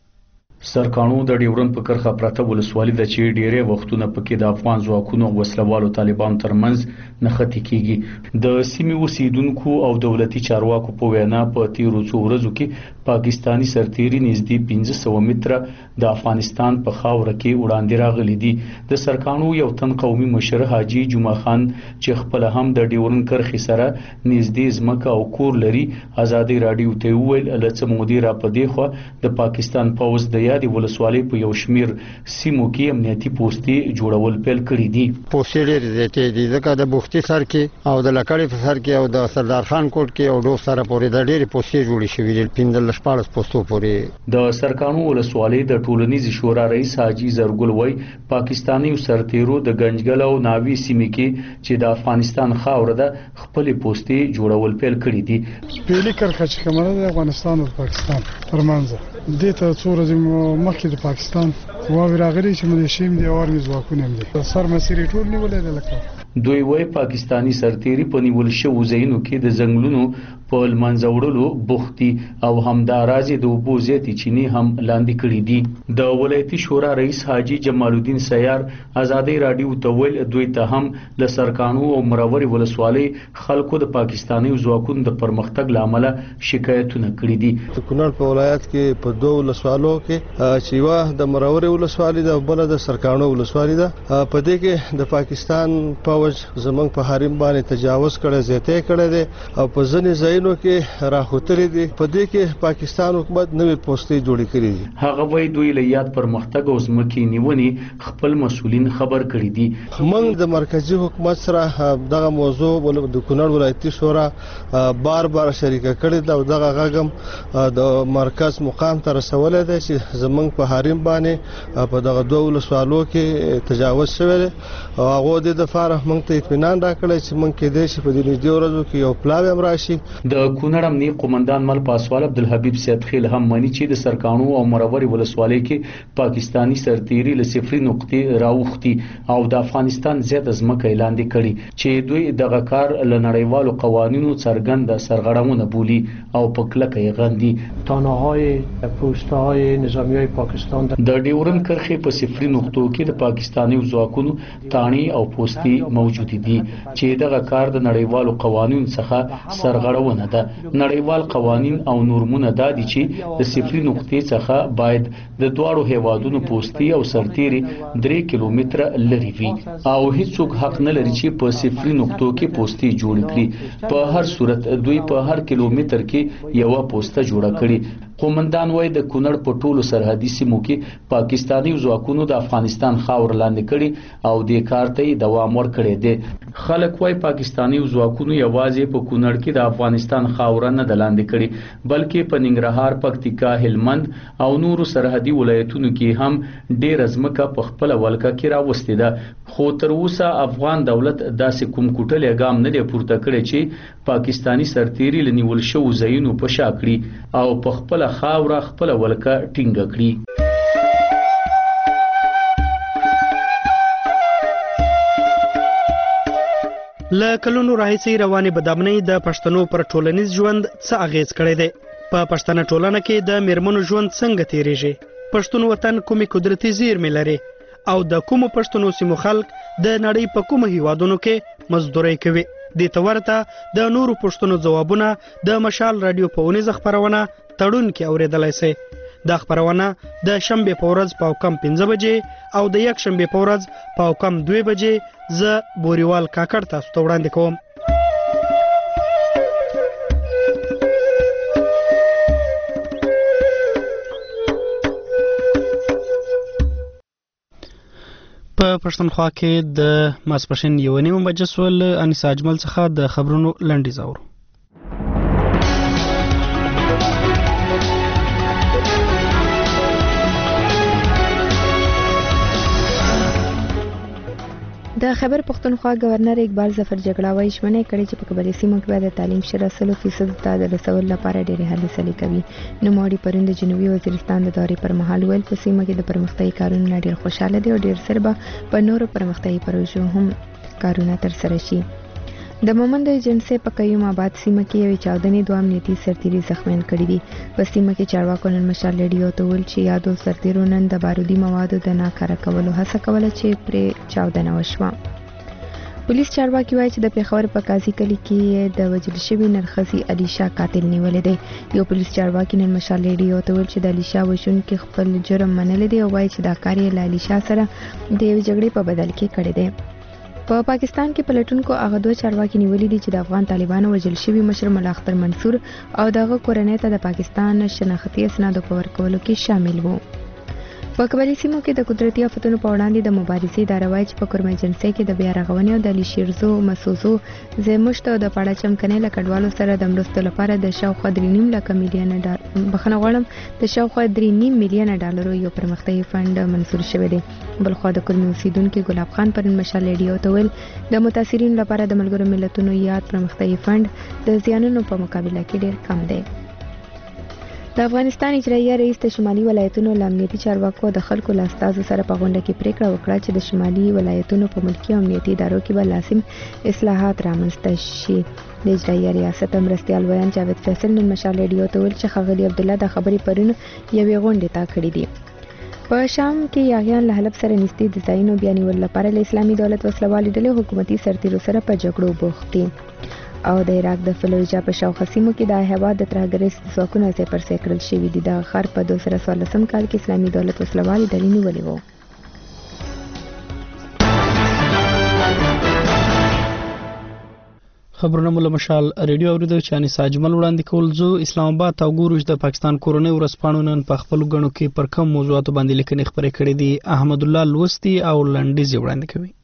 سرکانو د ډیورن په کرخه پراته ولسوالۍ د چې ډیره وختونه پکې د افغان ځواکونو وسلوالو طالبانو ترمنځ نښتې کیږي. د سیمې اوسیدونکو او دولتي چارواکو په وینا په تیرو څو ورځو کې پاکستاني سرتیري نږدې 1500 متره د افغانستان په خاوره کې وړاندې راغلي دي. د سرکانو یو تن قومي مشر حاجی جمعه خان چې خپل هم د ډیورن کرخې سره نږدې ځمکه او کور لري ازادي رادیو ته ویل لڅ مودي را پدې خو د پاکستان پوز د د ولسوالۍ په یو شمیر سیمو کې امنیتي پوسټي جوړول پیل کړی دي. پوسټي ډېرې زیاتې دي ځکه د بوختي سر کې او د لکړې په سر کې او د سردار خان کوټ کې او ډوب سره پورې د ډېرې پوسټي جوړې شوې دي. 15 پوسټو پورې د سرکانو ولسوالۍ د ټولنیز شورا رئیس حاجی زرګل وای پاکستاني سرتیرو د گنجګل او ناوی سیمې کې چې د افغانستان خاوره ده خپل پوسټي جوړول پیل کړی دي. پیلي کرخه چې کومه ده افغانستان او پاکستان ترمنځ د ته څو ورځې مخکې د پاکستان واوی راغلي چې ملیشیم دی او ارمي ځواکونه دي سر مسیرې ټول نیولې ده. لکه دوی وای پاکستانی سرتیري په نیول شوو ځایونو کې د ځنګلونو په لمنځوړلو بوختي او همدارازي د اوبو زیاتې چینی هم لاندې کړې دي. د ولایتي شورا رئیس حاجی جمال الدین سیار ازادي رادیو ته ویل دوی ته هم د سرکانو او مروري ولسوالۍ خلکو د پاکستاني ځواکونو د پرمختګ لامل شکایتونه کړې دي. د کونړ په ولایت کې په دوه ولسوالو کې چې وا د مروري ولسوالۍ د بل د سرکانو ولسوالۍ ده په دې کې د پاکستان پوج زمنګ په حریم باندې تجاوز کړي زیاته کړي دي او په ځینې ځایونو کې راخوتري دي. په دې کې پاکستان حکومت نوې پوسټي جوړې کړې دي. هغه وایي دوی له یاد پرمختګ او ځمکې نیونې خپل مسولین خبر کړي دي. موږ د مرکزی حکومت سره دغه موضوع د کونړ ولایتي شورا بار شریکه کړې ده او دغه غږم د مرکز مقام ته رسولې ده چې زمنګ په حریم باندې په دغه دوه ولسوالو کې تجاوز شوی دی او هغه د دفاره موږ ته اطمینان راکړی چې موږ کې د شي په دې نږدې ورځو کې یو پلاوی هم راشي. د کونړ امنیه قومندان مل پاسوال عبدالحبیب سید خیل هم مانی چې د سرکانو او مروري ولسوالۍ کې پاکستانی سرتیري له صفري نقطې راوختي او د افغانستان زیات ځمکه اعلان کړي چې دوی دغه کار له نړیوالو قوانینو څرګند سرغړونه بولي او په کلکه یې غندي. تانه‌های پوست‌های نظامیای پاکستان د ډیورن کرخې په صفري نقطو کې د پاکستاني ځواکونو تانی او پوسټي موجود دي چې دغه کار د نړیوالو قوانینو څخه سرغړونه ده. نړیوال قوانین او نورمونه دا دي چې د صفري نقطې څخه باید د دواړو هیوادونو پوسټي او سرتیري 3 کیلومتره لري وي او هیڅوک حق نه لري چې په صفري نقطو کې پوسټي جوړ کړي. په هر صورت دوی په هر کیلومتر کې یو پوسټه جوړه کړي. قومندان وای د کونړ په ټولو سرحدي سیمو کې پاکستاني ځواکونو د افغانستان خاور لاندې کړي او د کار ته دوام ورکړي دي. خلک وای پاکستاني ځواکونو یوازې په کونړ کې د افغانستان خاور نه دلاندې کړي بلکې په ننګرهار، پکتیکا، هلمند او نورو سرحدي ولایتونو کې هم ډېر ځمکه په خپل ولکه کې راوستي ده. خو تر اوسه افغان دولت داسې کوم کوټلې ګام نه دی پورته کړی چې پاکستاني سرتیري لنیول شو ځایونو په شا کړي او په خپل خاوره خپل ولکه ټینګه کړي. له کلونو راهیسې روانې بدامنۍ د پښتنو پر ټولنیز ژوند څه اغیز کړی دی؟ په پښتنه ټولنه کې د میرمنو ژوند څنګه تیریږي؟ پښتون وطن کومې قدرتي زیرمې لري او د کومو پښتنو سیمو خلک د نړۍ په کومو هیوادونو کې مزدوري کوي؟ دې ته ورته د نورو پښتنو ځوابونه د مشال رادیو په اونیزه خبرونه تړون کې اوریدلای شئ. دا خبرونه د شنبه په ورځ په کم 15 بجې او د یک شنبه په ورځ په کم 2 بجې زه بوريوال کاکړ تاسو ته وړاندې کوم. په پښتونخوا کې د ماسپښین 1:30 بجې سول انیس اجمل څخه د خبرونو لنډیز اورو. د خیبر پښتونخوا گورنر اقبال ظفر جګړه وایي ژمنه کړې چې په قبایلي سیمو کې د تعلیم شرط 100% ته د رسولو لپاره ډېرې هلې ځلې کوي. نوموړي پرون د جنوبي وزیرستان د دورې پر مهال ویل په سیمه کې د پرمختیايي کارونو ډېر خوشاله دي او ډېر سر به په نورو پرمختیايي پروژو هم کارونه ترسره شي. د مومند ایجنسي په قیوم آباد سیمه کې یوې چاودنې 2 امنیتي سرتیري زخمیان کړي دي. په سیمه کې چارواکو نن مشال ریډیو ته ویل چې یادو سرتیرو نن د بارودي موادو د ناکاره کولو هڅه کوله چې پرې چاودنه وشوه. پولیس چارواکي وایي چې د پیښور په قاضي کلي کې د وژل شوي نرخزي علیشا قاتل نیولې دی. یو پولیس چارواکي نن مشال ریډیو ته ویل چې د علیشا وژونکي خپل جرم منلی دی او وایي چې دا کار یې له علیشا سره د یوې جګړې په بدل کې کړی دی. په پاکستان کې پلټونکو هغه 2 چارواکي نیولي دي چې د افغان طالبانو وژل شوي مشر ملا اختر منصور او دغه کورنۍ ته د پاکستان شناختي اسنادو په ورکولو کې شامل وو. په قبایلي سیمو کې د قدرتي آفتونو په وړاندې د مبارزې اداره وایي چې په کورم ایجنسي کې د بیا رغونې او د لیشیرزو مسوزو زمشت او د پاړه چمکنۍ له کډوالو سره د مرستو لپاره د شاوخوا 3.5 میلیونه ډالرو یو پرمختیايي فند منظور شوی دی. بلخوا د کورم اوسیدونکو ګلاب خان پرون مشال ریډیو ته ویل د متاثرینو لپاره د ملګرو ملتونو یاد پرمختیايي فند د زیانونو په مقابله کې ډیر کم دی. د افغانستان اجراییه رئیس د شمالي ولایتونو له امنیتي چارواکو د خلکو له استازو سره په غونډه کې پریکړه وکړه چې د شمالي ولایتونو په ملکي او امنیتي ادارو کې به لازم اصلاحات رامنځته شي. د اجراییه ریاست مرستیال ویان جاوید فیصل نن مشال ریډیو ته ویل چې ښاغلي عبدالله د خبرې پرون یوې غونډې ته کړې دي. په شام کې یاغیان له حلب سره نږدې د ځایونو بیا نیولو لپاره له اسلامي دولت وسلوالې ډلې حکومتي سرتیرو سره په جګړو بوخت دي. او د عراق د فلوجا په شاوخوا سیمو کې د هیواد د ترهګرۍ ځواکونه ځای پر ځای کړل شوي دي. دغه ښار په 2014 کال کې اسلامي دولت وسلوالې ډلې نیولې وو. خبرونه مو له مشال ریډیو اوریدو چې انیس اجمل وړاندې کول. زه اسلام آباد ته ګورو چې د پاکستان کورنۍ ورځپاڼو نن په خپلو ګڼو کې پر کوم موضوعاتو باندې لیکنې خپرې کړې دي. احمد الله لوستی او لنډیز وړاندې کوي.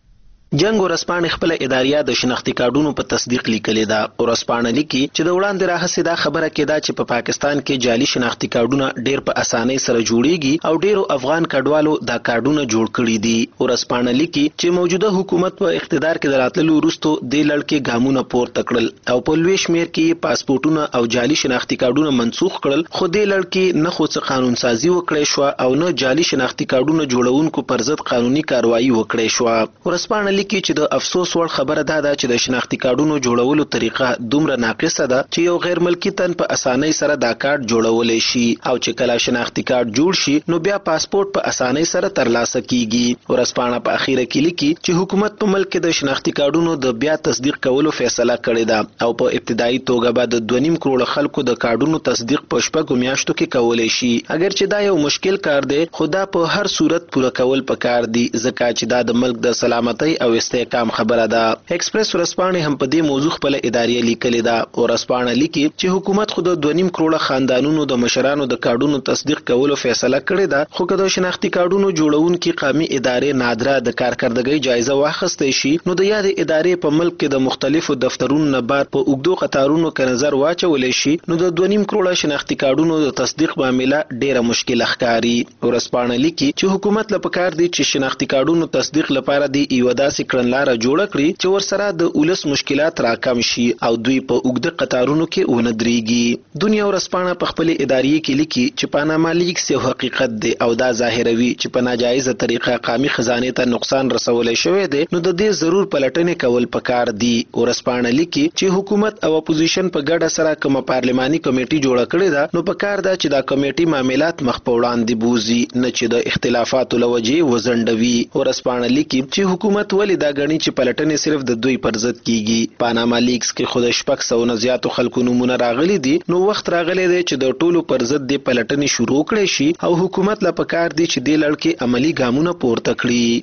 جنگ ورسپانې خپل اداریه د شناختی کارډونو په تصدیق لیکلې ده. ورسپانې لیکي چې د وړاندې راهسې دا خبره کېده چې په پاکستان کې جعلي شناختی کارډونه ډېر په اسانۍ سره جوړیږي او ډېرو افغان کډوالو دا کارډونه جوړ کړي دي. ورسپانې لیکي چې موجوده حکومت په اقتدار کې د راتللو وروسته د لړکې ګامونه پورته کړل او په لوی شمیر کې پاسپورتونه او جعلي شناختی کارډونه منسوخ کړل، خو د لړکې نه خو څه قانون سازي وکړې شو او نه جعلي شناختی کارډونه جوړونکو پر ضد قانوني کاروایی وکړې شو. ورسپانې لیکي چې د افسوس وړ خبره ده چې د شناختی کارډونو جوړولو طریقه دومره ناقصه ده چې یو غیر ملکی تن په اسانۍ سره دا کارت جوړولای شي او چې کله شناختی کارت جوړ شي نو بیا پاسپورت په اسانۍ سره ترلاسه کیږي. ورسپانه په اخیره کې لیکي چې حکومت په ملک کې د شناختی کارډونو د بیا تصدیق کولو فیصله کړې ده او په ابتدایي توګه به د 2.5 کروڑ خلکو د کارډونو تصدیق په شپږو میاشتو کې کولای شي. اگر چې دا یو مشکل کار دی خو دا په هر صورت پوره کول پکار دي ځکه چې دا د ملک د سلامتۍ او استحکام خبره ده. ایکسپریس ورسپانې هم په دې موضوع خپل اداریه لیکلې ده. ورسپانې لیکي چې حکومت خود د 2.5 کروڑ خاندانونو د مشرانو د کارډونو تصدیق کولو فیصله کړې ده، خو که د شناختی کارډونو جوړونکي قومي ادارې نادره د کارکردګۍ جایزه واخیستې شي نو د یاد ادارې په ملک کې د مختلفو دفترونو نه بعد په اوږدو قطارونو کې نظر واچولې شي نو د 2.5 کروڑ شناختی کارډونو د تصدیق معامله ډیره مشکل ښکاري. ورسپانې لیکي چې حکومت له پکار دي چې شناختی کارډونو تصدیق لپاره د یو داسې کړنلاره جوړه کړي چې ورسره د ولس مشکلات راکم شي او دوی په اوږده قطارونو کې ونه درېږي. دنیا ورسپانه په خپل اداریه کې لیکي چې پاناما لیکس یو حقیقت دی او دا ظاهروي چې په ناجایزه طریقه قومي خزانه ته نقصان رسولی شوی دی نو د دې ضرور پلټنې کول پکار دي. ورسپانه لیکي چې حکومت او اپوزیشن په ګډه سره کوم پارلماني کمیټي جوړه کړې ده نو پکار ده چې دا کمیټي معاملات مخ په وړاندې بوزي نه چې د اختلافاتو لوجې وزندوي. ورسپانه لیکي چې حکومت ولې دا غني چې پلټنې صرف د دوی پر ضد کیږي. پاناما لیکس کې خود 600 نه زیاتو خلکو نمونه راغلي دي نو وخت راغلی دی چې د ټولو پر ضد د پلټنې شروع کړي شي او حکومت لا پکار دي چې د لړکې عملی ګامونه پورته کړي.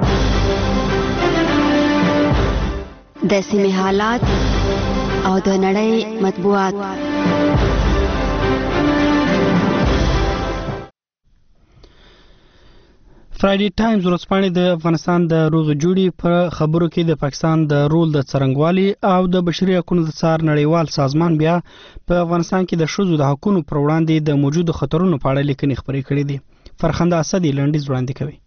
د سیمې حالات او د نړۍ مطبوعات. فرایډي ټایمز ورځپاڼې د افغانستان د روغ جوړې پر خبرو کې د پاکستان د رول د څرنګوالي او د بشري حقوقو د څار نړیوال سازمان بیا په افغانستان کې د ښځو د حقوقو پر وړاندې د موجودو خطرونو په اړه لیکنې خپرې کړې دي. فرخنده اسدي لنډیز وړاندې کوي.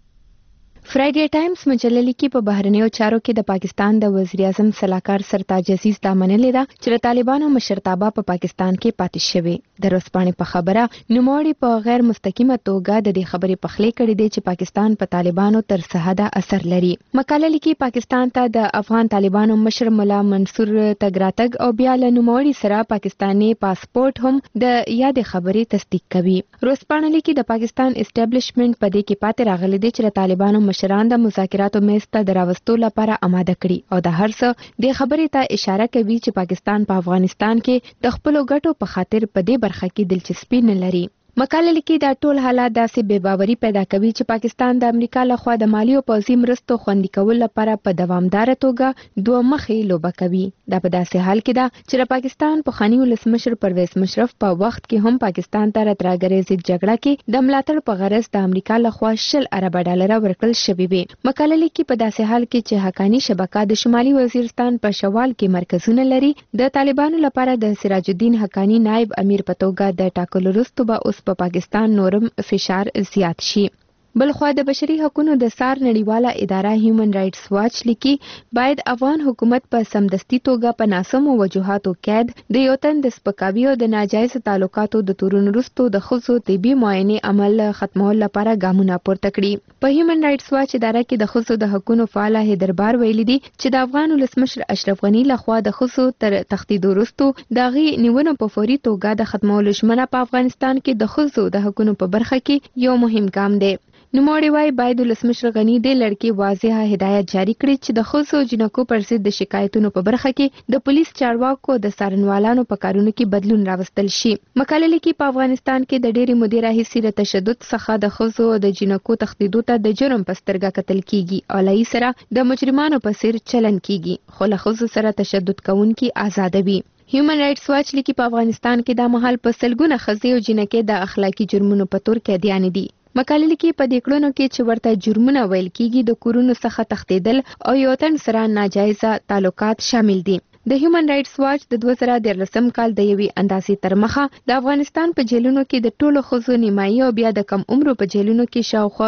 فرایډي ټایمز مجله لیکي په بهرنیو چارو کې د پاکستان د وزیر اعظم سلاکار سرتاج عزیز دا منلې ده چې د طالبانو مشرتابه په پاکستان کې پاتې شوی. د ورځپاڼې په خبره نوموړي په غیر مستقیمه توګه د دې خبرې پخلی کړې ده چې پاکستان په طالبانو تر سحده اثر لري. مقاله لیکي پاکستان ته د افغان طالبانو مشر مولا منصور تګراتګ او بیا له نوموړي سره پاکستاني پاسپورت هم د یادې خبرې تصدیق کوي. ورځپاڼه لیکي د پاکستان اسټابلیشمنت په دې کې پاتې راغلی دی چې د طالبانو مشران د مذاکراتو میز ته د راوستو لپاره آماده کړي او د هر څه د خبرې ته اشاره کوي چې پاکستان په افغانستان کې د خپلو ګټو په خاطر په دې برخه کې دلچسپي نه لري. مقاله لیکي دا ټول حالات داسې بې باوري پیدا کوي چې پاکستان د امریکا لخوا د مالی او پوځي مرستو خوندي کول لپاره په دوامداره توګه دوه مخې لوبه کوي. دا په داسې حال کې ده چې د پاکستان پخوانی ولسمشر پرویز مشرف په وخت کې هم پاکستان ته ترهګریزه جګړه کې د ملاتړ په غرض د امریکا لخوا $10 ارب ورکړل شوی وي. مقاله لیکي په داسې حال کې چې حقانی شبکه د شمالي وزیرستان په شوال کې مرکزونه لري، د طالبانو لپاره د سراج الدین حقانی نائب امیر په توګه د ټاکلو وروسته به اوس په پاکستان نورم فشار زیات شي. بلخوا د بشري حقوقو د څار نړیواله اداره هیومن رائټس واچ لیکي باید افغان حکومت په سمدستي توګه په ناسمو وجوهاتو قید د یو تن د سپکاوي او د ناجایز تعلقاتو د تورن وروسته د ښځو طبي معاینې عمل ختمول لپاره ګامونه پورته کړي. په هیومن رائټس واچ اداره کې د ښځو د حقوقو فعال هیدربار ویلي دي چې د افغان ولسمشر اشرف غنی لخوا د ښځو تر تخدید وروسته دغه نیونه په فوري توګه د ختمولو ژمنه په افغانستان کې د ښځو د حقوقو په برخه کې یو مهم ګام دی. نوموړي وايي باید ولسمشر غنی د لړکې واضحه هدایت جاری کړي چې د ښځو جنکو پر ضد د شکایتونو په برخه کې د پولیس چارواکو د څارنوالانو په کارونو کې بدلون راوستل شي. مقاله لیکي په افغانستان کې د ډېرې مودې راهیسې د تشدد څخه د ښځو د جنکو تخدیدو ته د جرم په سترګه کتل کیږي او له یې سره د مجرمانو په څیر چلن کیږي، خو له ښځو سره تشدد کوونکي آزادوي. هیومن رائټس واچ لیکي په افغانستان کې دا مهال په سلګونه ښځې او جنکې د اخلاقي جرمونو په تور قیدیانې دي. مقاله لیکي په دې کړنو کې چې ورته جرمونه ویل کیږي د کورونو څخه تښتېدل او یو تن سره ناجایزه تعلقات شامل دي. د هیومن رائټس واچ د 2013 کال د یوې اندازې تر مخه د افغانستان په جیلونو کې د ټولو ښځو نیمایي او بیا د کم عمرو په جیلونو کې شاوخوا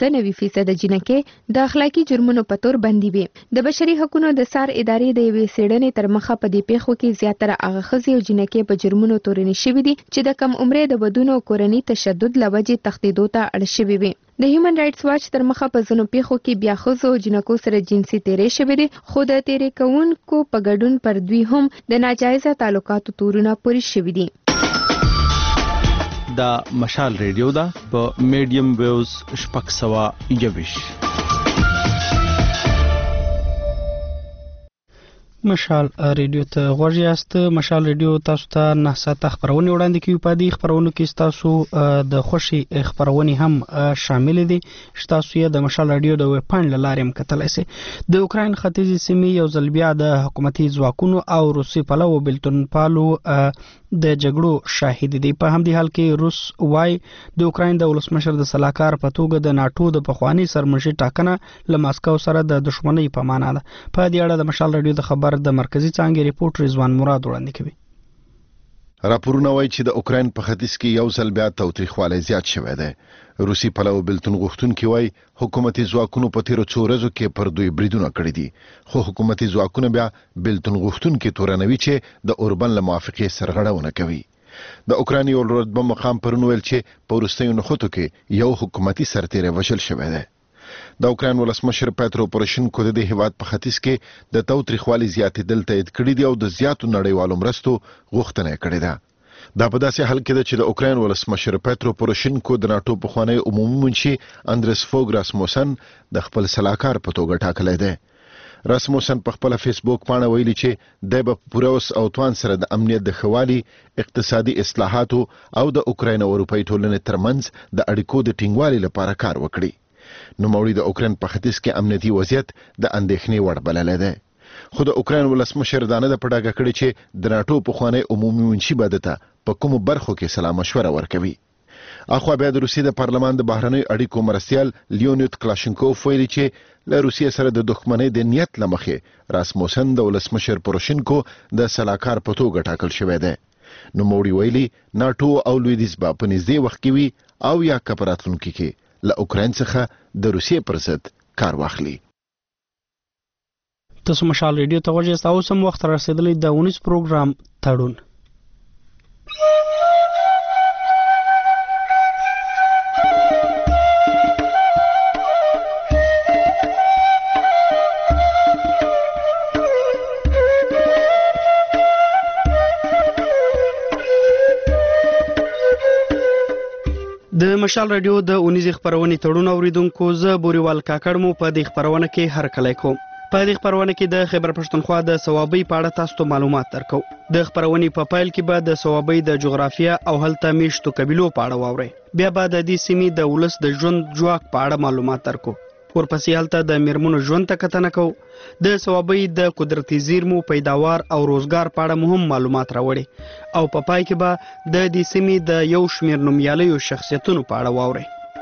95% جنکې د اخلاقي جرمونو په تور بندي وي. د بشري حقوقو د څار ادارې د یوې څېړنې تر مخه په دې پیښو کې زیاتره هغه ښځې او جنکې په جرمونو تورنې شوي دي چې د کم عمرې د ودونو او کورني تشدد له وجې تښتېدو ته اړ شوي وي. د هیومن رائټس واچ تر مخه په ځینو پیښو کې بیا ښځو او جنکو سره جنسي تیرې شوې دي، خو د تیرې کوونکو په ګډون پر دوی هم د ناجایزه تعلقاتو تورونه پوری شوي دي. دا مشال ریډیو دا په میډیم ویوز 621. مشال ریډیو ته غوږ یاست. مشال ریډیو تاسو ته 9 ساعته خبرونه وړاندې کوي. په دې خبرونو کې تاسو د خوشي خبرونه هم شامل دي. تاسو یې د مشال ریډیو د ویب پاڼې لارې هم کتلای شئ. د اوکراین ختیځې سیمې یو ځل بیا د حکومتي ځواکونو او روسي پلوو بلتون پالو د جګړو شاهد دي. په همدې حال کې روس وايي د اوکراین د ولسمشر د سلاکار په توګه د ناتو د پخوانی سرمشي ټاکنه له ماسکو سره د دښمنۍ په معنا ده. په دې اړه د مشال ریډیو د خبر د مرکزی څانګې ریپورټ رضوان مراد وړاندې کوي. راپورونه وایي چې د اوکراین په ختیځ کې یو ځل بیا تاوتریخوالی زیات شوی دی. روسي پلوو بلتون غوښتونکي وایي حکومتي ځواکونو په تیرو څو ورځو کې پر دوی بریدونه کړي دي، خو حکومتي ځواکونه بیا بلتون غوښتونکي تورنوي چې د اوربن له موافقې سرغړونه کوي. د اوکراین یو رتبه مقام پرون ویل چې په وروستیو نښتو کې یو حکومتي سرتیری وژل شوی دی. د اوکراین ولسمشر پیترو پوروشینکو د دې هیواد په ختیځ کې د تاوتریخوالي زیاتېدل تایید کړي دي او د زیاتو نړیوالو مرستو غوښتنه کړې ده. دا په داسې حال کې ده چې د اوکراین ولسمشر پیترو پوروشینکو د ناتو پخوانی عمومي منشي اندرس فوګ راسموسن د خپل سلاکار په توګه ټاکلی دی. راسموسن په خپل فیسبوک باندې ویلي چې د په پوره اوس او توان سره د امنیت د خوالي، اقتصادي اصلاحاتو او د اوکراین او اروپای ټولنې ترمنځ د اړیکو د ټینګوالي لپاره کار وکړي. نوموړي د اوکراین په ختیځ کې امنیتي وضعیت د اندېښنې وړ بللی دی. خو د اوکراین ولسمشر دا نه ده په ډاګه کړې چې د ناټو پخوانی عمومي منشي به ده ته په کومو برخو کې سلا مشوره ورکوي. اخو بیا د روسیې د پارلمان د بهرنۍ اړیکو مرستیال لیونید کلاشینکوف ویلي چې له روسیې سره د دښمنۍ د نیت لمخې راسموسن د ولسمشر پوروشینکو د سلاکار په توګه ټاکل شوی دی. نوموړي ویلي ناټو او لویدیځ به په نږدې وخت کې وي او یا که په راتلونکي کې له اوکراین څخه د روسیې پر ضد کار واخلي. تاسو مشال ریډیو ته غوږ یاست او سم وخت رسیدلی د 19 پروګرام تړون. د مشال رادیو د 19 خبرونې تړون اوریدونکو زه بوریوال کاکړ مو په دې خبرونه کې هرکلی کوم. په دې خبرونه کې د خیبر پښتونخوا د ثوابۍ په اړه تاسو ته معلومات درکو. د خبرونې په پایل کې به د ثوابۍ د جغرافیه او هلته میشتو قبیلو په اړه واورئ. بیا به د دې سیمې د ولس د ژوند جواک په اړه معلومات درکو. ورپسې هلته د میرمنو ژوند ته کتنه کوو. د ثوابۍ د قدرتي زیرمو پیداوار او روزګار په اړه مهم معلومات راوړي او په پای کې به د دې سیمې د یو شمېر نومیالیو شخصیتونو په اړه واورئ.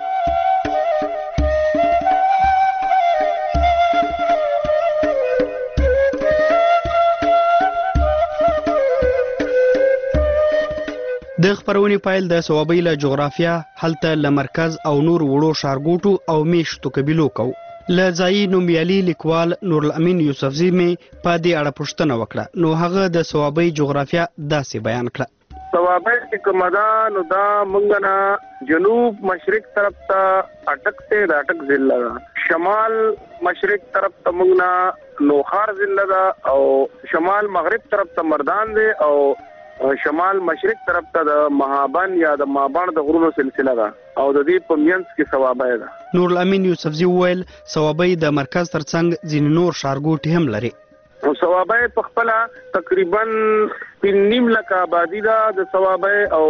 د خبرونې پایل د ثوابۍ له جغرافیه هلته له مرکز او نور وړو ښارګوټو او میشتو قبیلو کوو. له ځایي نومیالي لیکوال نورالامین یوسفزي مې په دې اړه پوښتنه وکړه نو هغه د ثوابۍ جغرافیه داسې بیان کړه. ثوابۍ چې کومه ده نو دا موږ نه جنوب مشرق طرف ته اټک ته د اټک ضلع ده، شمال مشرق طرف ته موږ نه نوخار ضلع ده او شمال مغرب طرف ته مردان دی او شمال مشرق طرف ته د مهابن یا د مابان د غرونو سلسله ده او د دې په منځ کې ثوابۍ ده. نورالامین یوسفزي وویل ثوابۍ د مرکز ترڅنګ ځینې نور ښارګوټي هم لري. ثوابۍ په خپله تقریبا 3.5 لکه آبادي ده د ثوابۍ او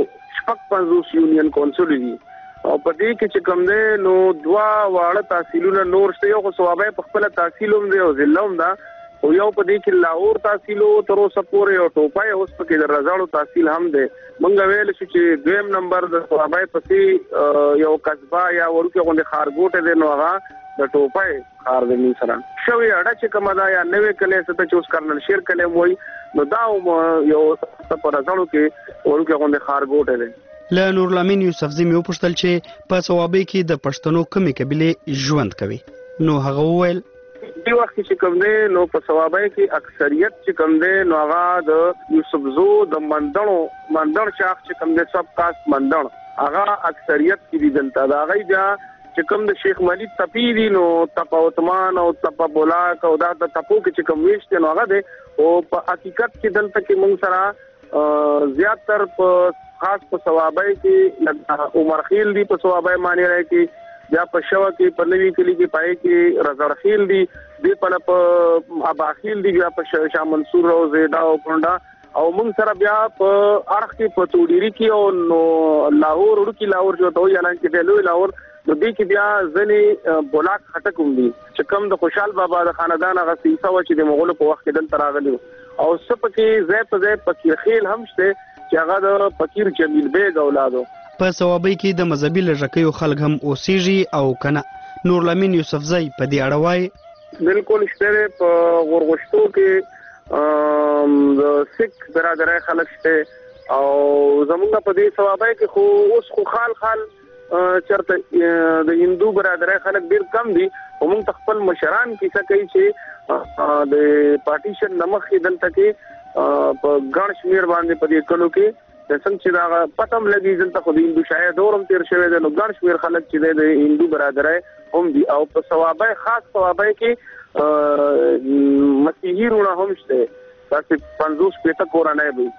56 یونین کونسل دي او په دې کې چې کوم دی نو 2 واړه تحصیلونه نور شته. یو خو ثوابۍ په خپله تحصیل هم دی او ضلع هم ده او یو په دې کې لاهور تحصیل تر اوسه پورې او ټوپای اوس په کې د رضاړو تحصیل هم دی. مونږ ویل شو چې دویم نمبر د ثوابۍ پسې یو قصبه یا ورکه غونډه خارګوټه دی نو هغه د ټوپای خار د نیم سره شوی اړه چې کومه ده یا نوې کلې ست چې اوس کرنل شیر کلې وای نو دا یو په رضاړو کې ورکه غونډه خارګوټه دی. له نورالامین یوسفزي مې وپوښتل چې په ثوابۍ کې د پښتنو کومې قبیلې ژوند کوي نو هغه وویل دې وخت چې کوم دی نو په ثوابۍ کې اکثریت چې کوم دی نو هغه د یوسفزو د مندړ شاخ چې کوم دی سب کاست مندړ هغه اکثریت کې دي دلته دا غي بیا چې کوم د شیخ ملي تپی دي نو تپا عثمان او تپا بولاک او دا د تپو کې چې کوم ویشته نو هغه دی او په حقیقت کې دلته کې موږ سره زیاتره په خاص په ثوابۍ کې عمر خیل دی په ثوابۍ معنی راي کې یا په شوا کې په نوی کلی کې پای کې رضا خیل دی د په ابا خیل دی بیا په شاه منصور او زیدا او پونډا او موږ سره بیا په اړخ کې په توډيري کې او نو لاهور ورکی لاهور جو ته یلان کې د لوی لاهور نو دې کې بیا ځنې بولاک خټک هم دي چې کوم د خوشحال بابا د خاندان هغه سیسه و چې د مغولو په وخت کې دلته راغلي او سپ کې زې په زې فقیر خیل هم شته چې هغه د فقیر جمیل بیگ اولادو. په ثوابۍ کې د مذهبي لږکیو خلک هم اوسېږي او کنه. نورالامین یوسفزي په دې اړه وایي بالکل شته په غورغشتو کې د سکھ برادرۍ خلک شته او زمونږ په دې ثوابۍ کې خو اوس خو خال چرته د هندو برادرۍ خلک ډیر کم دي او موږ خپل مشران کیسه کوي چې د پارټیشن نمخ دلته کې په ګڼ شمیر باندې په دې کلو کې څنګه چې دا پتم لګي دلته خو د هندو شاید دورم تیر شوی دی نو ګڼ شمیر خلک چې د هندو برادرۍ هم دي او په ثوابۍ خاص ثوابۍ کې مسیحي رونه هم شته تاسو 50 کورانه وي.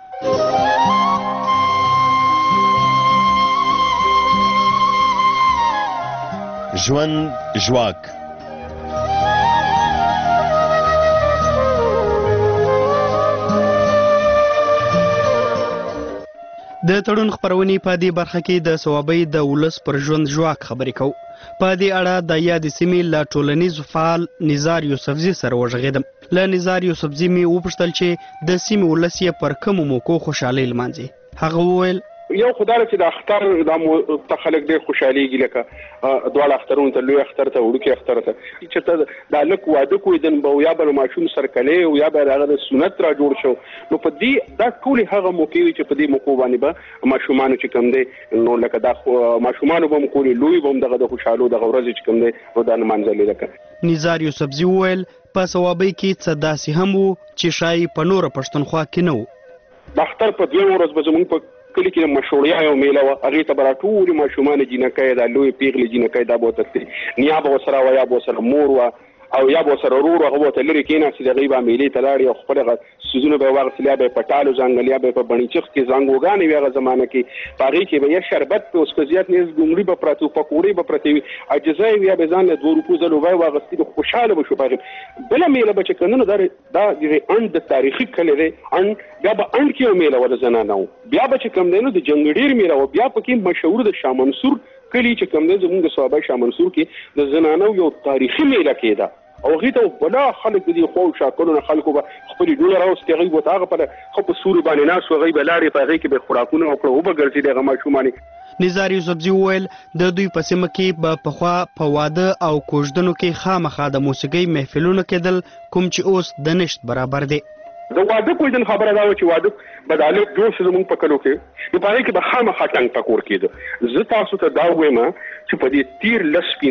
ژوند ژواک د تړون خبرونې په دې برخه کې د ثوابۍ د ولس پر ژوند ژواک خبرې کوو. په دې اړه د یادې سیمې له ټولنیز فعال نزار یوسفزي سره وغږېدم. له نزار یوسفزي مې وپوښتل چې د سیمې ولس یې پر کومو موقعو خوشحالۍ لمانځي. هغه وویل یو خدای چې د اختر د تخلق ډېر خوشحاليږي لکه دواړه اخترونه ته لوی اختر ته وړوکی اختر ته چې ته د لک واده کوی دن به یا بل ماشوم سرکلې او یا به هغه سنت را جوړ شو نو په دې دا ټول هغه موقع چې په دې موقع باندې به ماشومان چې کم دي نو لکه دا ماشومان به مکول لوی به دغه د خوشحالو د ورځې چې کم دي نو دا منځلې لکه نزار یوسفزی وویل په ثوابي کې څه داسې هم وو چې شای په نور پښتونخوا کې نه وو د اختر په دویم ورځ به زموږ په کلی کې مشوړیا یو میله وه هغې ته به راټول ماشومان جینکۍ دا لوی پیغلې جینکۍ دا به ورته تللي نیا به ورسره وه یا به ورسره مور وه او یا به ورسره ورور هغه به ورته لرې کېناستې د هغې به میلې ته لاړې او خپل هغه څیزونه به یې واخیستل یا به یې په ټالو زنګل یا به یې په بڼیچخ کې زنګوګانې وي هغه زمانه کې په هغې کې به یا شربت په اوس که زیات نیز ګونګړي به پرته وي پکوړې به پرتې وي اجزه یې وي یا به یې ځان له 2 روپو زلو به یې واخیستې به خوشحاله به شو په هغې بله میله به چې که نه نو دا د انډ د تاریخي کلی دی انډ بیا به انډ کې یو میله وه د زنانه وو بیا به چې کوم دی نو د جنګډیر میله وه بیا پکې مشهور د شاه منصور کلی چې کوم دی زموږ د صوابۍ شاه منصور کې د زنانو یو تاریخي میله کېده او هغې ته بلا خلک د دې خوا او شاکلو نه خلکو به خپلې ډوله راوستې هغوی به هغه په ښه په سوري باندې ناست وو هغوی به لاړې په هغې کې به خوراکونه وکړه وبه ګرځېدې هغه ماشومانې نزار یوسفزي وویل د دوی په سیمه کې به پخوا په واده او کوژدنو کې خامخا د موسیقۍ محفلونه کېدل کوم چې اوس د نشت برابر دی د واده کوژدن خبره دا وه چې واده به د هلک جوړ شو زموږ په کلو کې نو په هغې کې به خامخا ټنګ ټکور کېده زه تاسو ته دا ووایم چې په دې تیر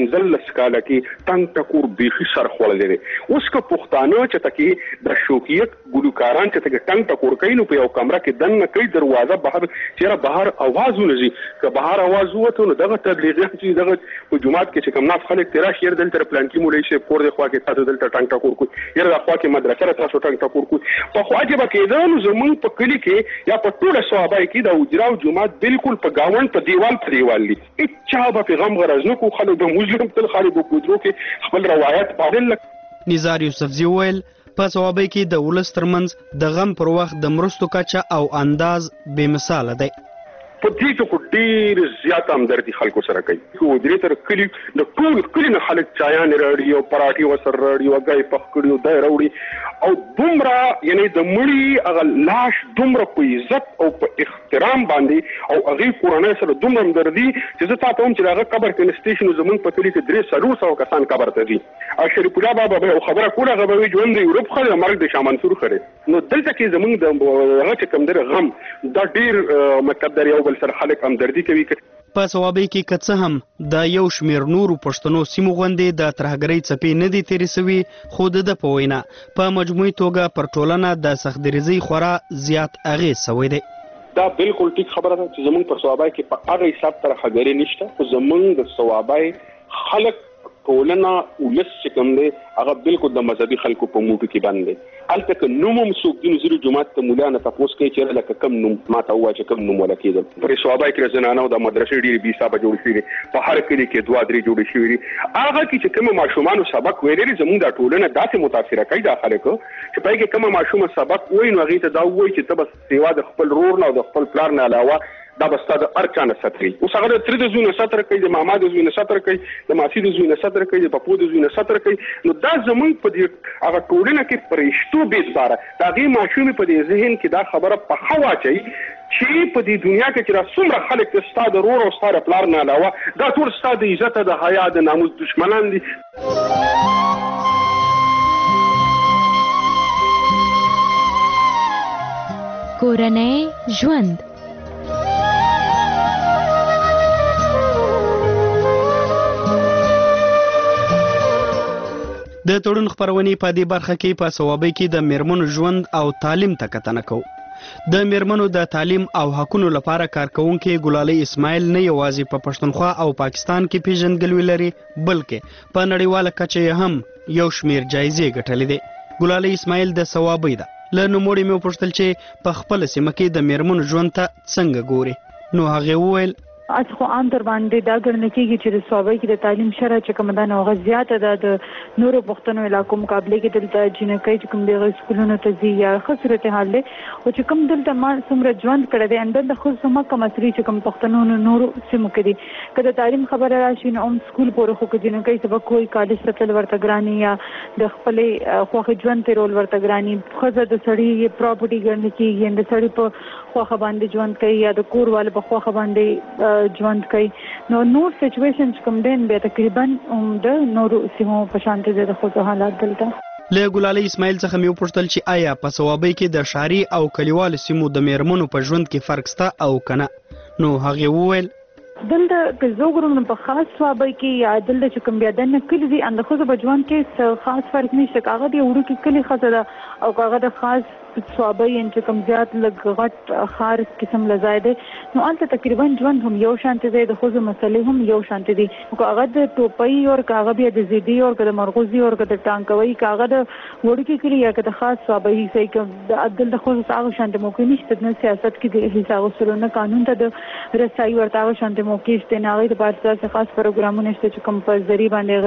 15 کاله کې ټنګ ټکور بیخي سر خوړلی دی اوس که پښتانه چې ته کې د شوقیت ګلوکاران چې ته کې ټنګ ټکور کوي نو په یو کمره کې دننه کوي دروازه بهر چېرې بهر اواز ونځي که بهر اواز ووته نو دغه تبلیغیان چې دغه په جومات کې چې کوم ناف خلک ترې راشي یاره دلته پلانکي مولوي صاحب کور دی خوا کې تاسو دلته ټنګ ټکور کوئ یاره دا خوا کې مدرسه ده تاسو ټنګ ټکور کوئ په خوا کې به کېده نو زموږ په کلي کې یا په ټوله صوابۍ کې د حجره او جومات بالکل په ګاونډ په دیوال دي هېچا به پې غم غرض نه کوو خلک به موزیم تل خالي په کوترو کې خپل روایت پالل نزار یوسفزي وویل په صوابۍ کې د ولس ترمنځ د غم پر وخت د مرستو کچه او انداز بې مثاله دی په دې کې خو ډېر زیات همدردي خلکو سره کوي خو درې تر کلي د ټول کلي نه خلک چایانې راوړي او پراټې ورسره راوړي وګی پخ کړي او دی راوړي او دومره یعنی د مړي هغه لاش دومره په عزت او په احترام باندې او هغې کورنۍ سره دومره همدردي چې زه تا ته هم چې د هغه قبر کنسټیشن زموږ په کلي کې 300 کسان قبر ته ځي او شریف الله بابا به یو خبره کوله هغه به وایي ژوند د یورپ ښه دی مرګ د شاه منصور ښه دی نو دلته کې زموږ د هغه چې کوم دی غم دا ډېر مطلب در یو بل سره خلک همدردي کوي په صوابۍ کې که څه هم د یو شمېر نورو پښتنو سیمو غوندې د ترهګرۍ څپې نه دي تېرې سوي خو د ده په وینا په مجموعي توګه پر ټولنه د سختدریزۍ خورا زیات اغېز سوی دی دا بالکل ټیک خبره ده چې زموږ پر صوابۍ کې په هغه حساب ترهګرۍ نشته خو زموږ د صوابۍ خلک ټولنه ولس چې کوم دی هغه بالکل د مذهبي خلکو په موټو کې بند دی هلته که نوم هم څوک دي نو زه جومات ته مولا نه تپوس کوي چېرې لکه کم نوم ما ته ووایه چې کم نوم وله کېدل پرې صوابۍ کې د زنانو د مدرسې ډېرې بې حسابه جوړې شوي دي په هر کلي کې 2-3 جوړې شوي دي هغه کې چې کومه ماشومانو سبق ویلی دي زموږ دا ټولنه داسې متاثره کوي دا خلک چې په هغې کې کومه ماشومه سبق وایي نو هغې ته دا ووایي چې ته به سیوا د خپل رور نه او د خپل پلار نه علاوه دا به ستا د هر چا نه ستر کوي اوس هغه د تره د زوی نه ستر کوي د ماما د زوی نه ستر کوي د ماسي د زوی نه ستر کوي د پپو د زوی نه ستر کوي نو دا زموږ په دې هغه ټولنه کې په رشتو بېسپاره د هغې ماشومې په دې ذهن کې دا خبره پخه واچوي چې په دې دنیا کې چې را څومره خلک د ستا د رور او ستا د پلار نه علاوه دا ټول ستا د عزت د حیا د ناموس دشمنان دي کورنۍ ژوند د تړون خپرونې په دې برخه کې په صوابۍ کې د میرمنو ژوند او تعلیم ته کتنه کوو د میرمنو د تعلیم او حقونو لپاره کارکوونکې ګلالۍ اسماعیل نه یوازې په پښتونخوا او پاکستان کې پیژندګلوي لري بلکې په نړیواله کچه یې هم یو شمېر جایزې ګټلې دي ګلالۍ اسماعیل د صوابۍ ده له نوموړې مې وپوښتل چې په خپله سیمه کې د میرمنو ژوند ته څنګه ګوري نو هغې وویل اس خو عام تر باندې دا ګڼل کېږي چې د صوبې کې د تعلیم شرح چې کوم ده نو غزيات د نورو پښتنو علاقو مقابله کې دلته جنکۍ چې کوم د سکولونو ته ځي یا خسرت حال له او چې کوم دلته ما څومره ژوند کړی دی اندر د خو سم کوم مسري چې کوم پښتنو نورو سیمو کې دي کله تعلیم خبره راشي نو سکول پورې خو کې جنکۍ سبق کوئی کالج ته ورته ګرانی یا د خپل خوخه ژوند ته رول ورته ګرانی خزه د سړی پراپرټي ګڼل کېږي د سړی په خوخه باندې ژوند کوي یا د کور والے په خوخه باندې ژوند کوي نو نور سچويشن کوم دین به تقریبا د نورو سیمو په شان دي د خو حالات دلته له ګلالي اسماعیل څخه مې پوښتل چې آیا په صوابۍ کې د شهري او کلیوالو سیمو د میرمنو په ژوند کې فرق شته او کنه نو هغه وویل دلته که زوګرم په خاص صوابۍ کې یا دلته چې کوم بیا دنه کلی دي اند خو په ژوند کې خاص فرق نشته هغه دی وړو کې کلی خاصه او هغه د خاص صوابۍ ان چې کوم زیات لږ غټ خار قسم لزايده نو البته تقریبا ژوند هم یو شانته دی د خو مسلې هم یو شانته دي او هغه د ټوپۍ او هغه بیا د زیدي او د مرغوزي او د ټانکوي هغه د وړو کې کلی یا د خاص صوابۍ سي کوم د عدل د خو هغه شانته موقع نشته د سیاست کې د حساب سرونه قانون ته د رسایي ورته شانته موقع شته نه غي د پارتیا خاص پروګرامونه شته چې کوم په ذریعہ باندې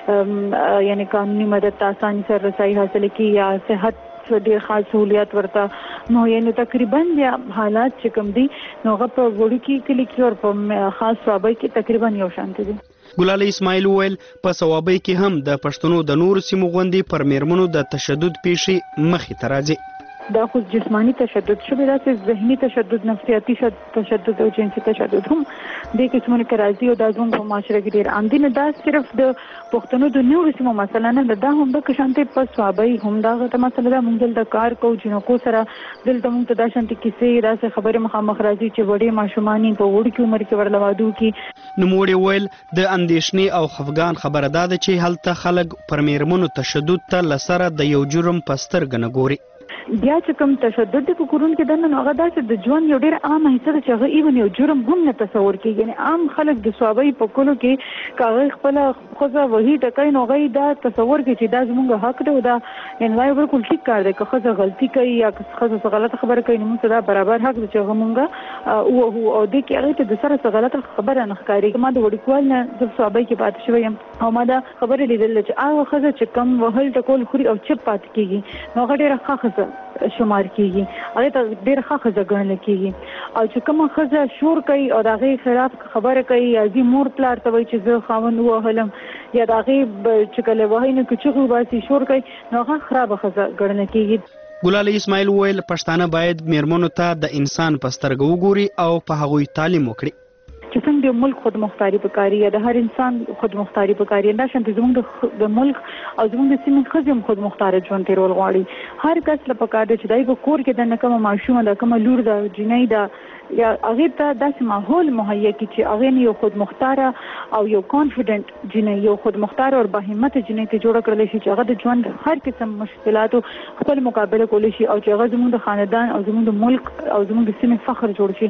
غي یعنی قانوني مدد آسان سره رسایي حاصل کی یا صحت ډیر خاص سہولیات ورته نو یعنی تقریبا بیا حالات چې کوم دي نو هغه په وړو کې کلی کې او په خاص صوابۍ کې تقریبا یو شانت دي ګلالي اسماعیل ویل په صوابۍ کې هم د پښتنو د نور سیمو غوندي پر میرمنو د تشدد پیښې مخې ته راځي دا خو جسمانی تشدد شوی دا چې ذهني تشدد نفسیاتي تشدد او جنسي تشدد هم د قسمونو کې راځي او دا زموږ په معاشره کې ډیر عام دي نه دا صرف د پښتنو د نورو سیمو مثلا نه دا هم د کشانته په صوابۍ هم دا غته مثلا دا موږ د کار کو جنکو سره دلته موږ ته دا شانتي کیسې دا خبره مخامخ راځي چې وړي ماشومانی په وړو کې عمر کې ورلوادو کې نوموړي ویل د اندېښنې او خفګان خبره ده چې هلته خلک پر میرمنو تشدد ته لسره د یو جرم پستر غنه ګوري بیا چې کوم تشدد په کورون کې دنه هغه داسې د ژوند یو ډیر عام حصہ چې هغه ایون یو جرم هم نه تصور کیږي یعنی عام خلک د صوابۍ په کولو کې کاغه خپل خوځه وਹੀ ټکای نو غي دا تصور کې چې دا زموږ حق دی او دا یعنی وايي بالکل ټیک کار دی که خوځه غلطي کوي یا خوځه غلطه خبره کوي نو موږ دا برابر حق دی چې موږ او د کې هغه ته د سره غلطه خبره نه ښکاری ما د وړکوال نه د صوابۍ کې پاتې شوم او ما دا خبره لیدل چې هغه خوځه چې کم وهل ټکول خوري او چپ پات کیږي نو هغه ډیره ښه شمار کیږي هغه ته ډیر ښه خزه ګڼل کیږي او چې کوم خزه شور کوي او دغه خلاف خبره کوي یا زی مور پلار ته وایي چې زه خاوند وهلم یا دغه چې کله وایي نو چې باسي شور کوي نو هغه خراب خزه ګڼل کیږي ګلالي اسماعیل ویل پښتانه باید میرمنو ته د انسان پسترګو وګوري او په هغوی تعلیم وکړي چې څنګه د ملک خود مختاری پکاري یا د هر انسان خود مختاری پکاري دا شانت زموږ د ملک او زموږ د سیمې خزم خود مختار ژوند تیرول غواړي هر کس له پکار دی چې دای په کور کې د نکم ماشومه د کوم لور د جنۍ دا یا هغه ته داسې ماحول مهیا کی چې هغه یو خود مختار او یو کانفیډنٹ جنۍ یو خود مختار او باهمت جنۍ ته جوړ کړل شي چې هغه د ژوند هر قسم مشکلاتو خپل مقابله کولی شي او چې هغه زموږ د خاندان او زموږ د ملک او زموږ د سیمې فخر جوړ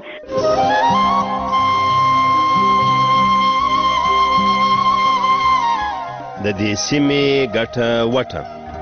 شي د دې سیمې ګټه وټه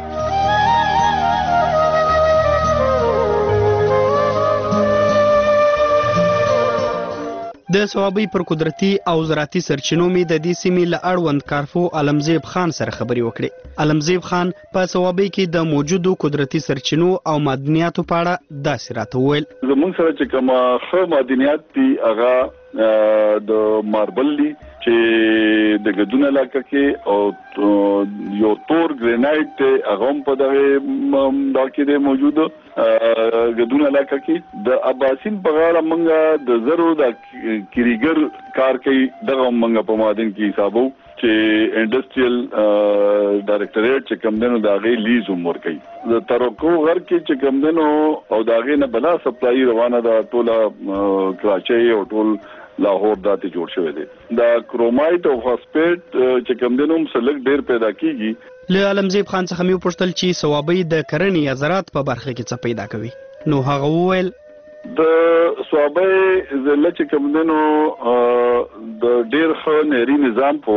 د صوابۍ پر قدرتي او زراعتي سرچینو می د دې سیمې له اړوند کارفو علمزیب خان سره خبرې وکړې علمزیب خان په صوابۍ کې د موجودو قدرتي سرچینو او معدنیاتو په اړه داسې راته وویل زموږ سره چې کومه ښه معدنیات دي هغه د ماربل دي چې د ګدون علاقه کې او یو تور ګرینایټ هغه هم په دغه کې موجود ګدون علاقه کې د اباسین په غاړه منګه د زرو د کریګر کار کوي دغه منګه په مادن کې حسابو چې انډستریل ډایریکټریټ چې کوم دنو د غي لیز عمر کوي د ترکو غر کې چې کوم دنو او د غي نه بلا سپلای روانه د ټوله کراچي او ټول لاهور داتې جوړ شوی دی دا کرومایټ او فاسفیټ چې کوم دنو مسلک ډیر پیدا کیږي له علمزیب خان څخه مې پوښتل چې صوابۍ د کرنې یا زراعت په برخه کې څه پیدا کوي نو هغه وویل د صوابۍ ضلع چې کوم دنو د ډیر ښه نهري نظام په وجه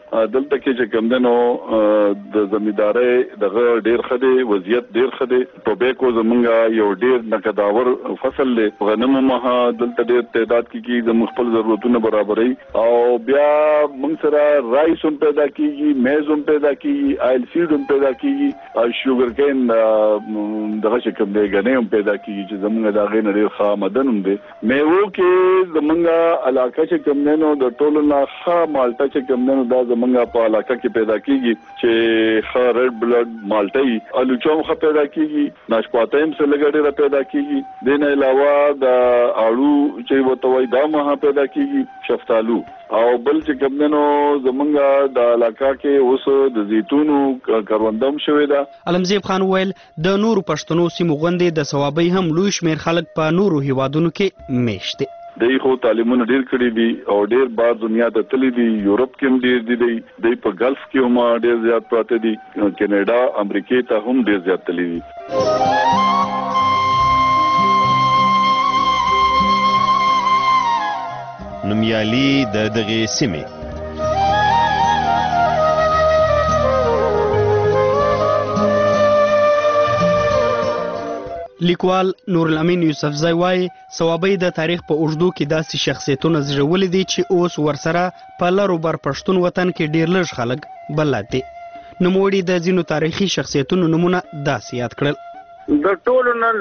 دلته کې چې کوم دنو د زمیندارۍ دغه ډیر خدي وضعیت ډیر خدي ټوبیکو زمونږه یو ډیر نقداور فصل له غنمو مها دلته ډیر تعداد کې د خپل ضرورتونو برابرۍ او بیا موږ سره رایس هم پیدا کیږي میز هم پیدا کیږي آیل سیډ هم پیدا کیږي او شوګر کین دغه شکل دی غنې هم پیدا کیږي چې زمونږ د غین ډیر ښه آمدن هم دی میوو کې زمونږ علاقه چې کوم نه د ټولو نه ښه مالټا چې کوم نه د زمونږ په علاقه کې پیدا کیږي چې ښه ریډ بلډ مالټي الوچوم ښه پیدا کیږي ناشپاته هم څه لګړې پیدا کیږي د نه علاوه د اړو چې وتوي دا مها پیدا کیږي شفتالو او بل چې کومنو زمونږه د علاقہ کې اوس د زیتونو کروندم شوې ده علمزیب خان ویل د نورو پښتنو سیمو غونډې د ثوابي هم لوی شمیر خلک په نورو هیوادونو کې میشته دای خو تعلیمونه ډیر کړی دي او ډیر بار دنیا ته تللی دي یورپ کې هم ډیر دي د په ګلف کې هم ډیر زیات پراته دي کینیډا امریکا ته هم ډیر زیات تللی دي نومیالي د دغه سیمې لیکوال نور الامین یوسفزی وایي ثوابي د تاریخ په اوږدو کې داسې شخصیتونه زړولي دي چې اوس ورسره په لرو بر پښتون وطن کې ډیر لږ خلک بلد دي. نوموړي د ځینو تاریخي شخصیتونو نمونه داسې یاد کړل. د ټولو نه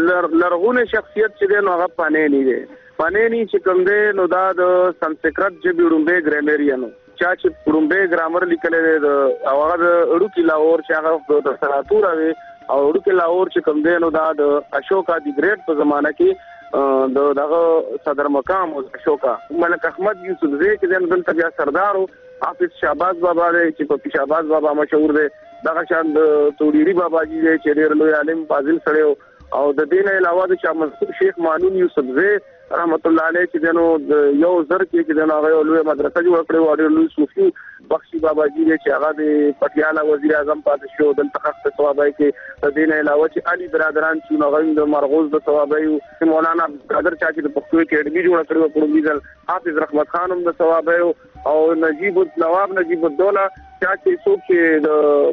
لرغونی شخصیت چې دی نو هغه پانینی دی. پانینی چې کوم دی نو دا د سنسکرت ژبې وړومبی ګرامریانو چا چې وړومبی ګرامر لیکلی دی او هغه د اړوکي لاهور چې هغه د سناتوره دی او اړوکي لاهور چې کوم دی نو دا د اشوکا دی ګریټ په زمانه کې د دغه صدر مقام او اشوکا ملک احمد یوسفزی چې دلته بیا سردارو حافظ شهباز بابا دی چې په شهباز بابا مشهور دی دغه شان د توډيري بابا جی دی چې ډېر لوی عالم فاضل سره او د دین علاوه د شاه منصور شیخ مانون یوسفزی رحمت الله علیه چې دنو یو زر کې چې دنو هغه لوی مدرسه جوړ کړې و ډېر لوی صوفي بخشي بابا جی چې هغه د پټیاله وزیر اعظم پاتې شو د تخت ثوابای کې د دین علاوه چې علي برادران چې نو د مرغوز د ثوابای مولانا قادر چا چې د پښتو اکیډمي جوړ کړې و په ډیزل حافظ رحمت خان هم د ثوابای او نواب نجیب الدوله چې څوک چې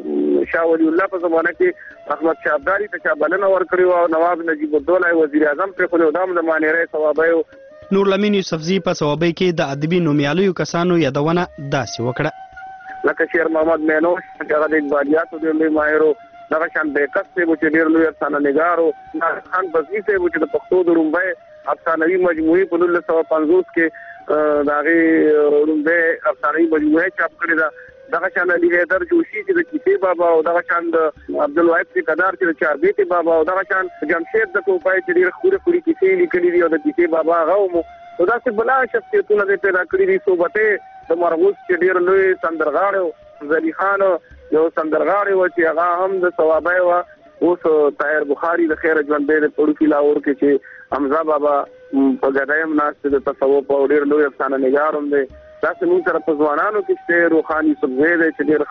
د شاه ولی الله په زمانه کې احمد شاه ابدالي ته چا بلنه ورکړې او نواب نجیب الدوله وزیر اعظم پر خو دام د مانیره ثوابای نور الامین یوسفزی په ثوابای کې د ادبي نومیالیو کسانو یادونه داسې وکړه لکه شیر محمد مینوش چې هغه د اقبالیاتو د لوی ماهرو دغه شان بیکس ته چې ډېر لوی افسانه نګارو خان بزمی ته چې د پښتو د رومبای افسانوي مجموعې په 1950 کې داغه رومبای افسانوي مجموعې چاپ کړې ده دغه شان علي حیدر جوشي چې د کیسې بابا او دغه شان د عبدالوهاب سکندر چې د چاربیتي بابا او دغه شان جمشید د کوپای چې ډېر خوري کیسې لیکلي دي او د کیسې بابا هغه مو دا څه بلا شخصیتونه دې پیدا کړی دي صوبته د مرغوز چې ډېر لوی سندرغاړو زلی خان یو سندرغاړو چې هغه هم د ثوابای و اوس طاهر بخاری د خیر ژوند د پړوکی لاور کې چې حمزه بابا په ګډایم ناست د تصوف او ډېر لوی افسانه نگار هم دی تاسو موږ سره په ځوانانو کې چې روحاني سبزه دي چې ډېر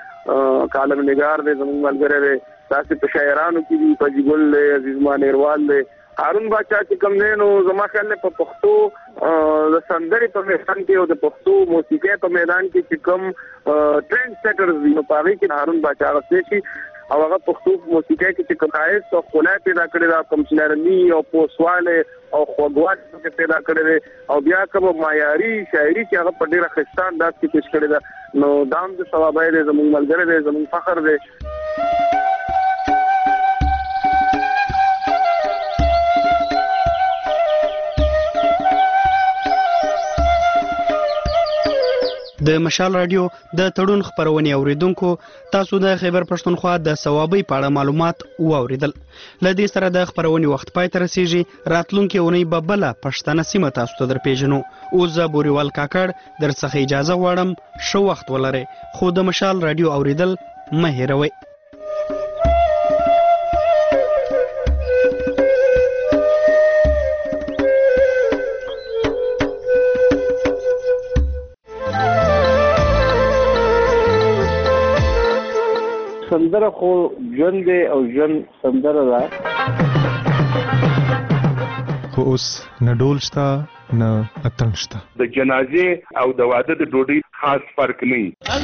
ښه کالم نگار دي زموږ ملګری دي تاسو په شاعرانو کې دي په جګل دي عزیز مان ایروال دي هارون باچا چې کوم نه نو زما خیال په پښتو د سندري په میدان کې او د پښتو موسیقي په میدان کې چې کوم ټرند سیټرز دي په هغه کې هارون باچا راځي شي او هغه پښتو موسیقي کې چې کومایس او خلای پیدا کړی دا کوم چنرني او پوسواله او خوګوات پیدا کړی او بیا کوم معیاري شاعري چې هغه په ډیره خستان انداز کې پیش کړی دا نو دام د ثوابای دې زموږ ملګری دې زموږ فخر دې د مشال رادیو د تړون خبرونه اوریدونکو تاسو د خیبر پښتونخوا د ثوابي پاړه معلومات واوریدل لدې سره د خبرونه وخت پای تر رسیږي راتلونکي اونۍ به بل پښتنه سیمه تاسو ته در پیژنو او ز بوريوال کاکړ در څخه اجازه غواړم شو وخت ولري خو د مشال رادیو اوریدل مه هېروئ سندره خو ژوند او ژوند سندره ده خو اوس نه ډول شته نه اتڼ شته د جنازې او د واده د ډوډۍ خاص فرق نه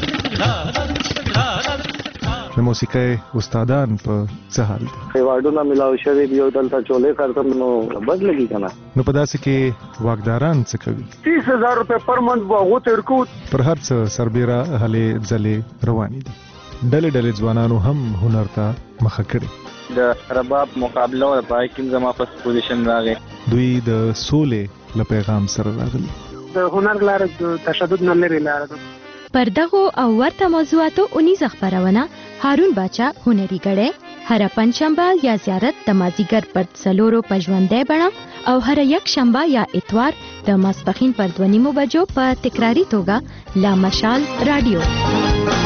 د موسیقۍ استادان په څه حال دي؟ ایوارډونه ملاو شوي دي او دلته چولې کارتم نو بد لګي کنه. نو په داسې کې واکداران څه کوي؟ 30,000 روپے پر منث وغو ترکو پر هر څه سربېره هلې ځلې روانې دي. ډلې ډلې ځوانانو هم هنر ته مخه کړې. د رباب مقابله او پای کې زما په پوزیشن راغی. دوی د سولې له پیغام سره راغلي. د هنر لاره د تشدد نه لري لاره. پر دغو او ورته موضوعاتو اونیزه خبرونه هارون باچا هنري غړی هر پنځشنبه یا زیارت د مازیګر پر 4 په ژوندۍ بڼه او هر یک شنبه یا اتوار د ماسپښین پر 2:30 بجو په تکراری توګه لا مشال رادیو.